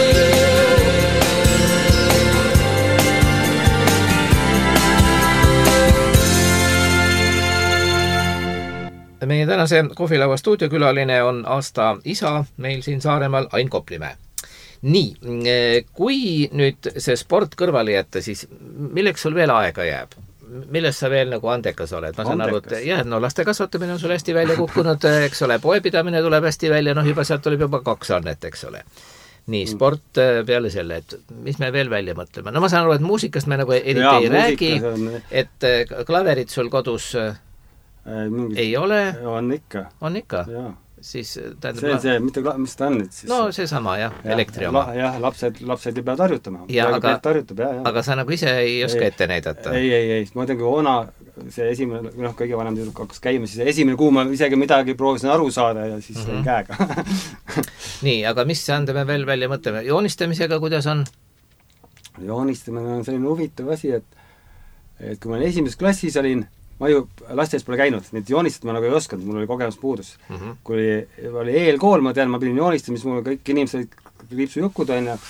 Meie tänase kohvilaua stuudiokülaline on aasta isa meil siin Saaremaal, Ain Koplimäe. Nii, kui nüüd see sport kõrvale jätta, siis milleks sul veel aega jääb? Millest sa veel nagu andekas oled? Ma saan aru, et jah, no laste kasvatamine on sul hästi välja kukkunud, eks ole, poepidamine tuleb hästi välja, noh juba sealt tuleb juba kaks annet, eks ole. Nii, sport peale selle, et mis me veel välja mõtleme? No ma saan aru, et muusikast me nagu eriti ja, ei räägi, on... et klaverit sul kodus Mingit... ei ole. On ikka. On ikka? Jaa. siis tähendab see, see, mitte, mis ta on nüüd siis? No seesama, jah, ja, elektri oma. Jah, lapsed, lapsed ei pea tarjutama. Ja, aga, tarjutab, jah, jah. aga sa nagu ise ei oska ei, ette näidata? Ei, ei, ei, ma tean, kui Ona, see esimene, noh, kõige vanem tüdruk hakkas käima, siis esimene kuu ma isegi midagi proovisin aru saada ja siis mm -hmm. käega. Nii, aga mis ande me veel välja mõtleme? Joonistamisega kuidas on? Joonistamine on selline huvitav asi, et et kui ma esimeses klassis olin, ma ju lastes pole käinud, nii joonistada ma nagu ei osanud, mul oli kogemus puudus. Mm -hmm. Kui oli eelkool, ma tean, ma pidin joonistama, siis mul kõik inimesed olid kriipsujukud, on ja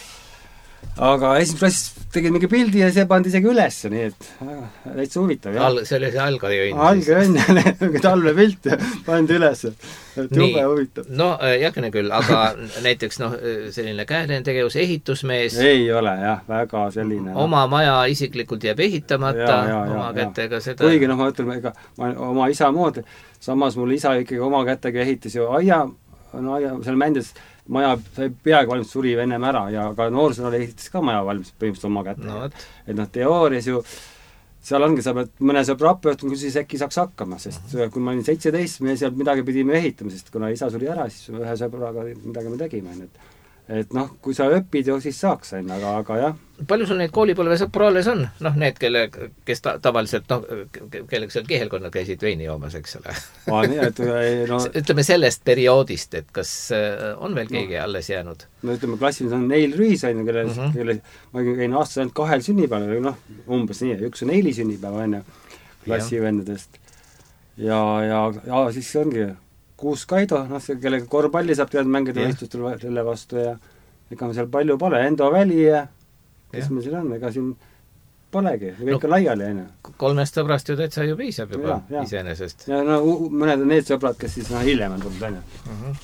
aga esimeses klassis tegid mingi pildi ja see pandi isegi üles, nii et täitsa huvitav. Al, see oli see algajõnn. Algajõnn, talvepilt ja pandi üles. Et jube huvitav. No jakene küll, aga näiteks noh, selline käeline tegevus, ehitusmees. Ei ole, jah, väga selline. Oma maja isiklikult jääb ehitamata, ja, ja, oma ja, kätega ja. Seda. Kuigi noh, ma ütlen, ega ma oma isa moodi, samas mul isa ikkagi oma kätega ehitas ju aia, no aia, seal Mändes maja sai peaaegu valmis, suri ennem ära ja ka noorsoonoole ehitas ka maja valmis põhimõtteliselt oma kätte. No, et et noh, teoorias ju seal ongi, sa pead mõne sõbra appi õhtun, kui siis äkki saaks hakkama, sest uh -huh. kui ma olin seitseteist, me seal midagi pidime ehitama, sest kuna isa suri ära, siis ühe sõbraga midagi me tegime, et et noh, kui sa õpid ju, siis saaks, aga, aga jah. Palju sul neid koolipõlve sõpra alles on? Noh, need, kelle, kes ta, tavaliselt, noh, kellega seal kihelkonnad käisid veini joomas, eks ole? Aa, nii, et no, ütleme sellest perioodist, et kas on veel keegi no, alles jäänud? No ütleme, klassilis on Neil Rüüs, on, kelle, uh -huh. kelle ma käin aastas ainult kahel sünnipäeval, noh, umbes nii, üks on Neili sünnipäeva, on klassivendadest. Ja, ja, ja siis ongi Kuus Kaido, noh, see, kellega korvpalli saab teada mängida võistlustel selle vastu ja ega me seal palju pole, Endo Väli ja kes me siin on, ega siin polegi, kõik on no, laiali, on. Kolmest sõbrast ju täitsa ju piisab juba ja, ja. Iseenesest. Ja no mõned on need sõbrad, kes siis noh, hiljem on tulnud, on. Uh -huh.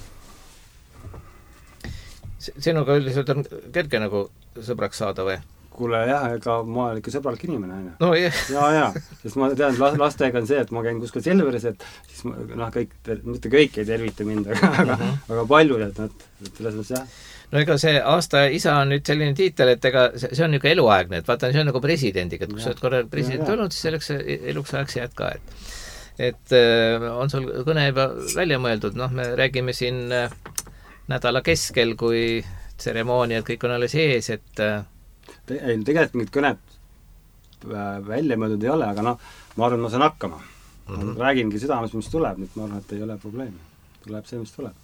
Sinuga üldiselt on kerge nagu sõbraks saada või? Kuule jah, ega ma olen ikka sõbralik inimene, on. No jah. Ja, ja, sest ma tean, lastega on see, et ma käin kuskil Selveris, et siis ma, noh, kõik, mitte kõik ei tervita mind, aga, uh -huh. aga palju, et nad, selles mõttes jah. No ega see aasta isa on nüüd selline tiitel, et ega see on niisugune eluaegne, et vaata, see on nagu presidendiga, et kui sa oled korra president olnud, siis selleks eluks ajaks jääd ka, et et on sul kõne juba välja mõeldud, noh, me räägime siin nädala keskel, kui tseremooniad kõik on alles ees, et Te, ei, tegelikult mingit kõnet välja mõeldud ei ole, aga noh, ma arvan, ma saan hakkama. Mm -hmm. Ma räägingi südames, mis tuleb, nüüd ma arvan, et ei ole probleemi. Tuleb see, mis tuleb.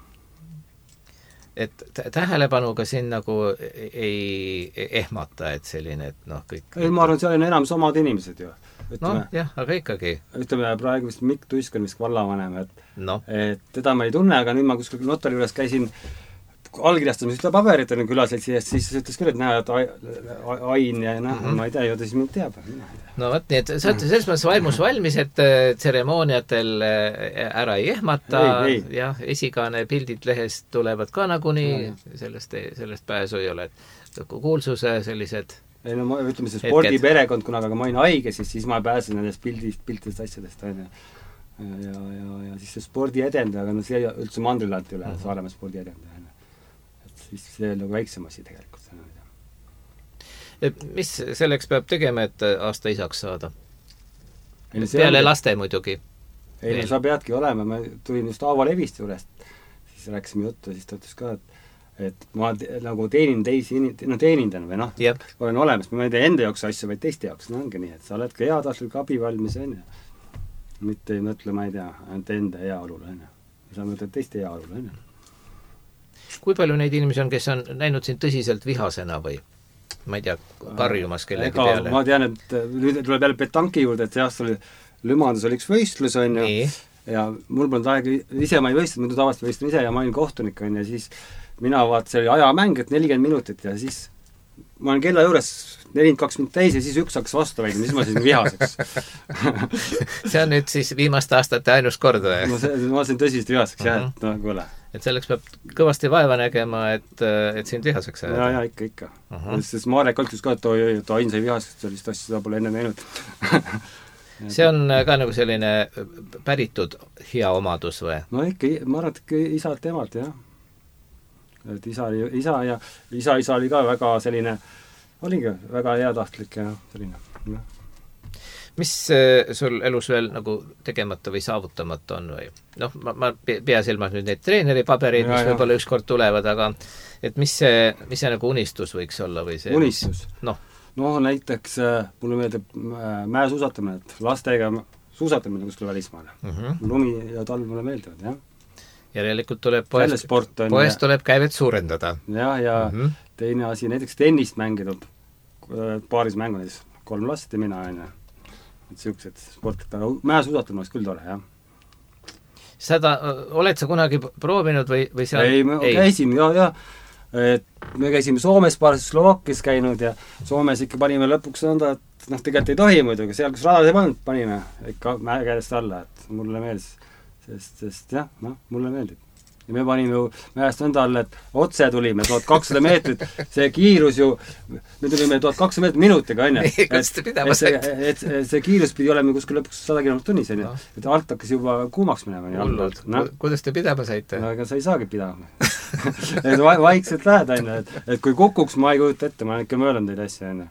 Et tähelepanuga siin nagu ei ehmata, et selline, et noh, kõik... Ei, ma arvan, seal on enam samad inimesed ju. Ütleme, no jah, aga ikkagi. Ütleme, praegu vist Mikk Tuisk on vist vallavanem, et, no. et teda ma ei tunne, aga nüüd ma kuskil notari juures käisin allkirjastamise ütle paberit on külaseltsi eest, siis ütles küll, et näe, et Ain ja noh, mm -hmm. ma ei tea, ju ta siis mind teab. No vot, nii et sa oled selles mõttes vaimus valmis, et tseremooniatel ära ei ehmata, jah, esikaane pildid lehest tulevad ka nagunii, sellest, sellest pääsu ei ole, et kuulsuse sellised ei no ma ütleme, see spordiperekond, kuna aga ma olin haige, siis, siis ma pääsen nendest pildist, piltidest asjadest, on ju. Ja, ja, ja, ja siis see spordiedendaja, aga no see üldse mandrilaat ei ole, mm -hmm. Saaremaa spordiedendaja. Siis see on nagu väiksem asi tegelikult. Mis selleks peab tegema, et aasta isaks saada? Peale on... laste muidugi. Ei, no sa peadki olema, ma tulin just Aavo Levist juurest, siis rääkisime juttu, siis ta ütles ka, et et ma te, nagu teenin teisi, no teenindan või noh, yep. olen olemas, ma ei tee enda jaoks asju, vaid teiste jaoks, no ongi nii, et sa oled ka heatahtlik abi valmis, on ju. Mitte ei mõtle, ma ei tea, ainult enda heaolule, on ju. Sa mõtled teiste heaolule, on ju. Kui palju neid inimesi on, kes on näinud sind tõsiselt vihasena või ma ei tea, karjumas kellegi Ega, peale? Ma tean, et nüüd tuleb jälle petanki juurde, et see aasta oli Lümandus oli üks võistlus, on ju, ja mul polnud aega, ise ma ei võistnud, muidu tavaliselt võistlen ise ja ma olin kohtunik, on ju, ja siis mina vaat, see oli ajamäng, et nelikümmend minutit ja siis ma olen kella juures nelikümmend kaks minutit täis ja siis üks hakkas vastu väidma, siis ma siis vihaseks. See on nüüd siis viimaste aastate ainus kord või? No see, ma olen tõsist vihaseks uh -huh. jah, et no kuule. Et selleks peab kõvasti vaeva nägema, et, et sind vihaseks ajada. Ja, ja ikka, ikka. Uh -huh. Sest Marek Altus ka, et oi, oi, et Ain sai vihaseks, sellist asja seda pole enne näinud. See on ka nagu selline päritud hea omadus või? No ikka, ma arvan, et ikka isalt emalt, jah. Et isa, isa ja isa, isa oli ka väga selline, oligi väga heatahtlik ja selline, jah. mis äh, sul elus veel nagu tegemata või saavutamata on või? Noh, ma, ma pea silmas nüüd neid treeneripabereid, mis võib-olla ükskord tulevad, aga et mis see, mis see nagu unistus võiks olla või see? Unistus? Noh. No näiteks äh, mulle meeldib äh, mäesuusatamine, et lastega suusatamine kuskil välismaale. Mm -hmm. Lumi ja talv mulle meeldivad, jah. Järelikult tuleb poest, poest tuleb käivet suurendada. Jah, ja mm -hmm. teine asi, näiteks tennist mängida, paaris mängu näiteks kolm last ja mina, on ju. Et siuksed sportid, aga mäesuusatamine oleks küll tore, jah. Seda, oled sa kunagi proovinud või, või seal? Ei, me ei. käisime, jah, jah. Et me käisime Soomes, paaris Slovakkias käinud ja Soomes ikka panime lõpuks nõnda, et noh, tegelikult ei tohi muidugi, seal, kus radad ei pannud, panime ikka mäe käest alla, et mulle meeldis, sest, sest jah, noh, mulle meeldib. Ja me panime ju mäest nõnda alla, et otse tulime tuhat kakssada meetrit, see kiirus ju, me tulime tuhat kakssada meetrit minutiga, on ju. Et, et, et, et see kiirus pidi olema kuskil lõpuks sada kilomeetrit tunnis, on ju. Et alt hakkas juba kuumaks minema. Hullud. No. Kuidas te pidama saite? No ega sa ei saagi pidama. et va vaikselt lähed, on ju, et, et kui kukuks, ma ei kujuta ette, ma olen ikka möölan teid asja, on ju.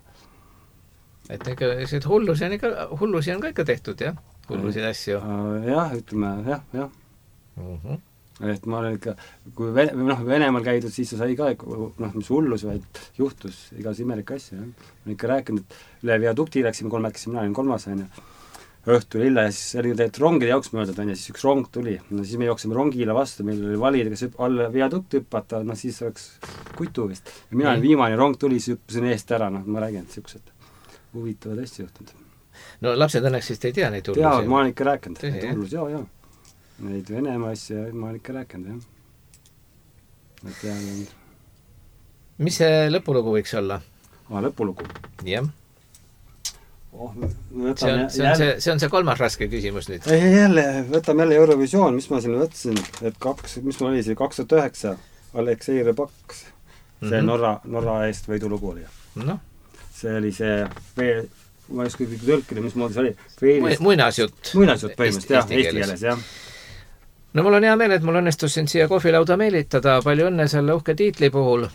Et ikka, see hullusi on ikka, hullusi on ka ikka tehtud, jah? Hullusid asju. Jah, ütleme, jah, jah. Uh -huh. Et ma olen ikka, kui Vene, noh, Venemaal käidud, siis sa sai ka, noh, mis hullus, vaid juhtus igas imelik asja, jah. Ma olen ikka rääkinud, et üle viadukti läksime kolmekesi, mina olin kolmas, on ju. Õhtul illa ja siis oli tegelikult rongide jauks möödud, on ju, siis üks rong tuli. No siis me jooksime rongile vastu, meil oli valida, kas alla viadukti hüppata, noh siis oleks kutu vist. Ja mina olin viimane rong tuli, siis hüppasin eest ära, noh, ma räägin, et siuksed huvitavad hästi juhtunud. No lapsed õnneks siis ei tea neid hullusi? Teavad, ma olen ikka rääkinud, et hullus, jah, jah. Neid Venemaa asja ma olen ikka rääkinud, jah. Et jah, jah. Mis see lõpulugu võiks olla? Aa, lõpulugu? Jah. Oh, see, on, see, on see, see on see kolmas raske küsimus nüüd. Ei, jälle, võtame jälle Eurovisioon, mis ma siin võtsin, et kaks, mis mul oli see, kaks tuhat üheksa, Aleksei Rybak, see mm -hmm. Norra, Norra eest võidulugu oli. No. See oli see, vee, ma ei oska tõlkida, mis moodi see oli. Veelist, muinasjutt. Muinasjutt põhimõtteliselt, jah, eesti keeles, jah. No mul on hea meel, et mul õnnestus sind siia kohvilauda meelitada, palju õnne selle uhke tiitli puhul.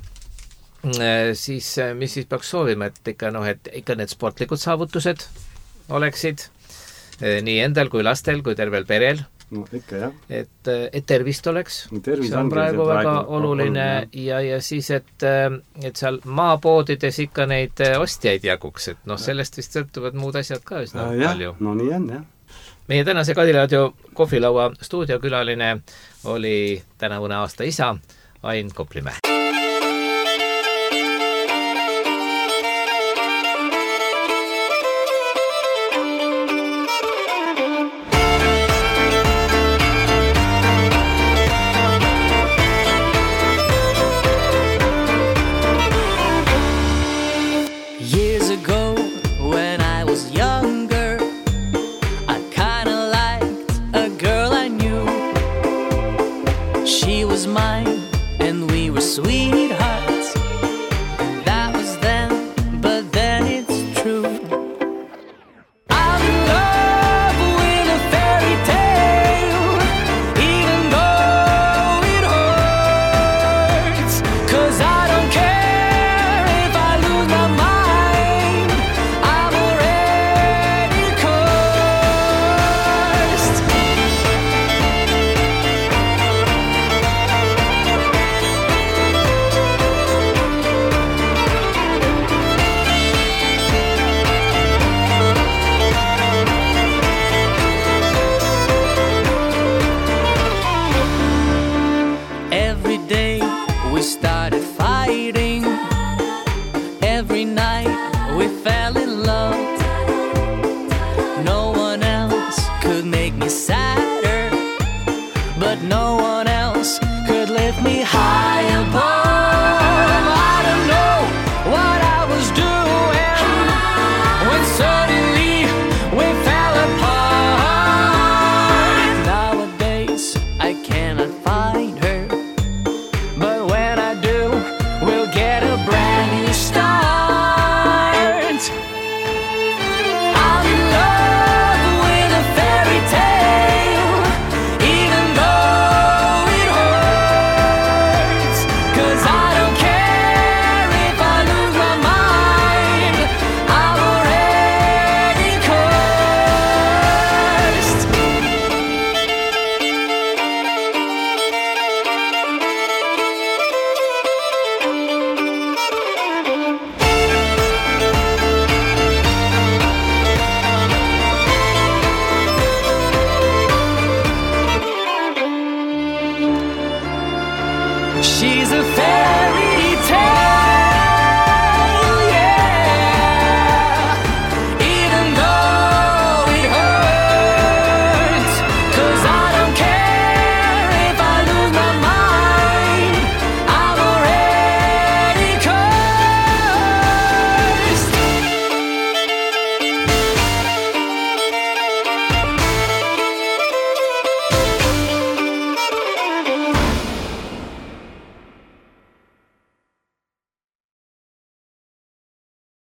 Siis, mis siis peaks soovima, et ikka, noh, et ikka need sportlikud saavutused oleksid nii endal kui lastel kui tervel perel. No ikka, jah. Et, et tervist oleks. Tervis see on praegu väga oluline ja, ja siis, et, et seal maapoodides ikka neid ostjaid jaguks, et noh, sellest vist sõltuvad muud asjad ka üsna ja, palju. No nii on, jah. Meie tänase Kadiraadio kohvilaua stuudiokülaline oli tänavune aasta isa Ain Koplimäe.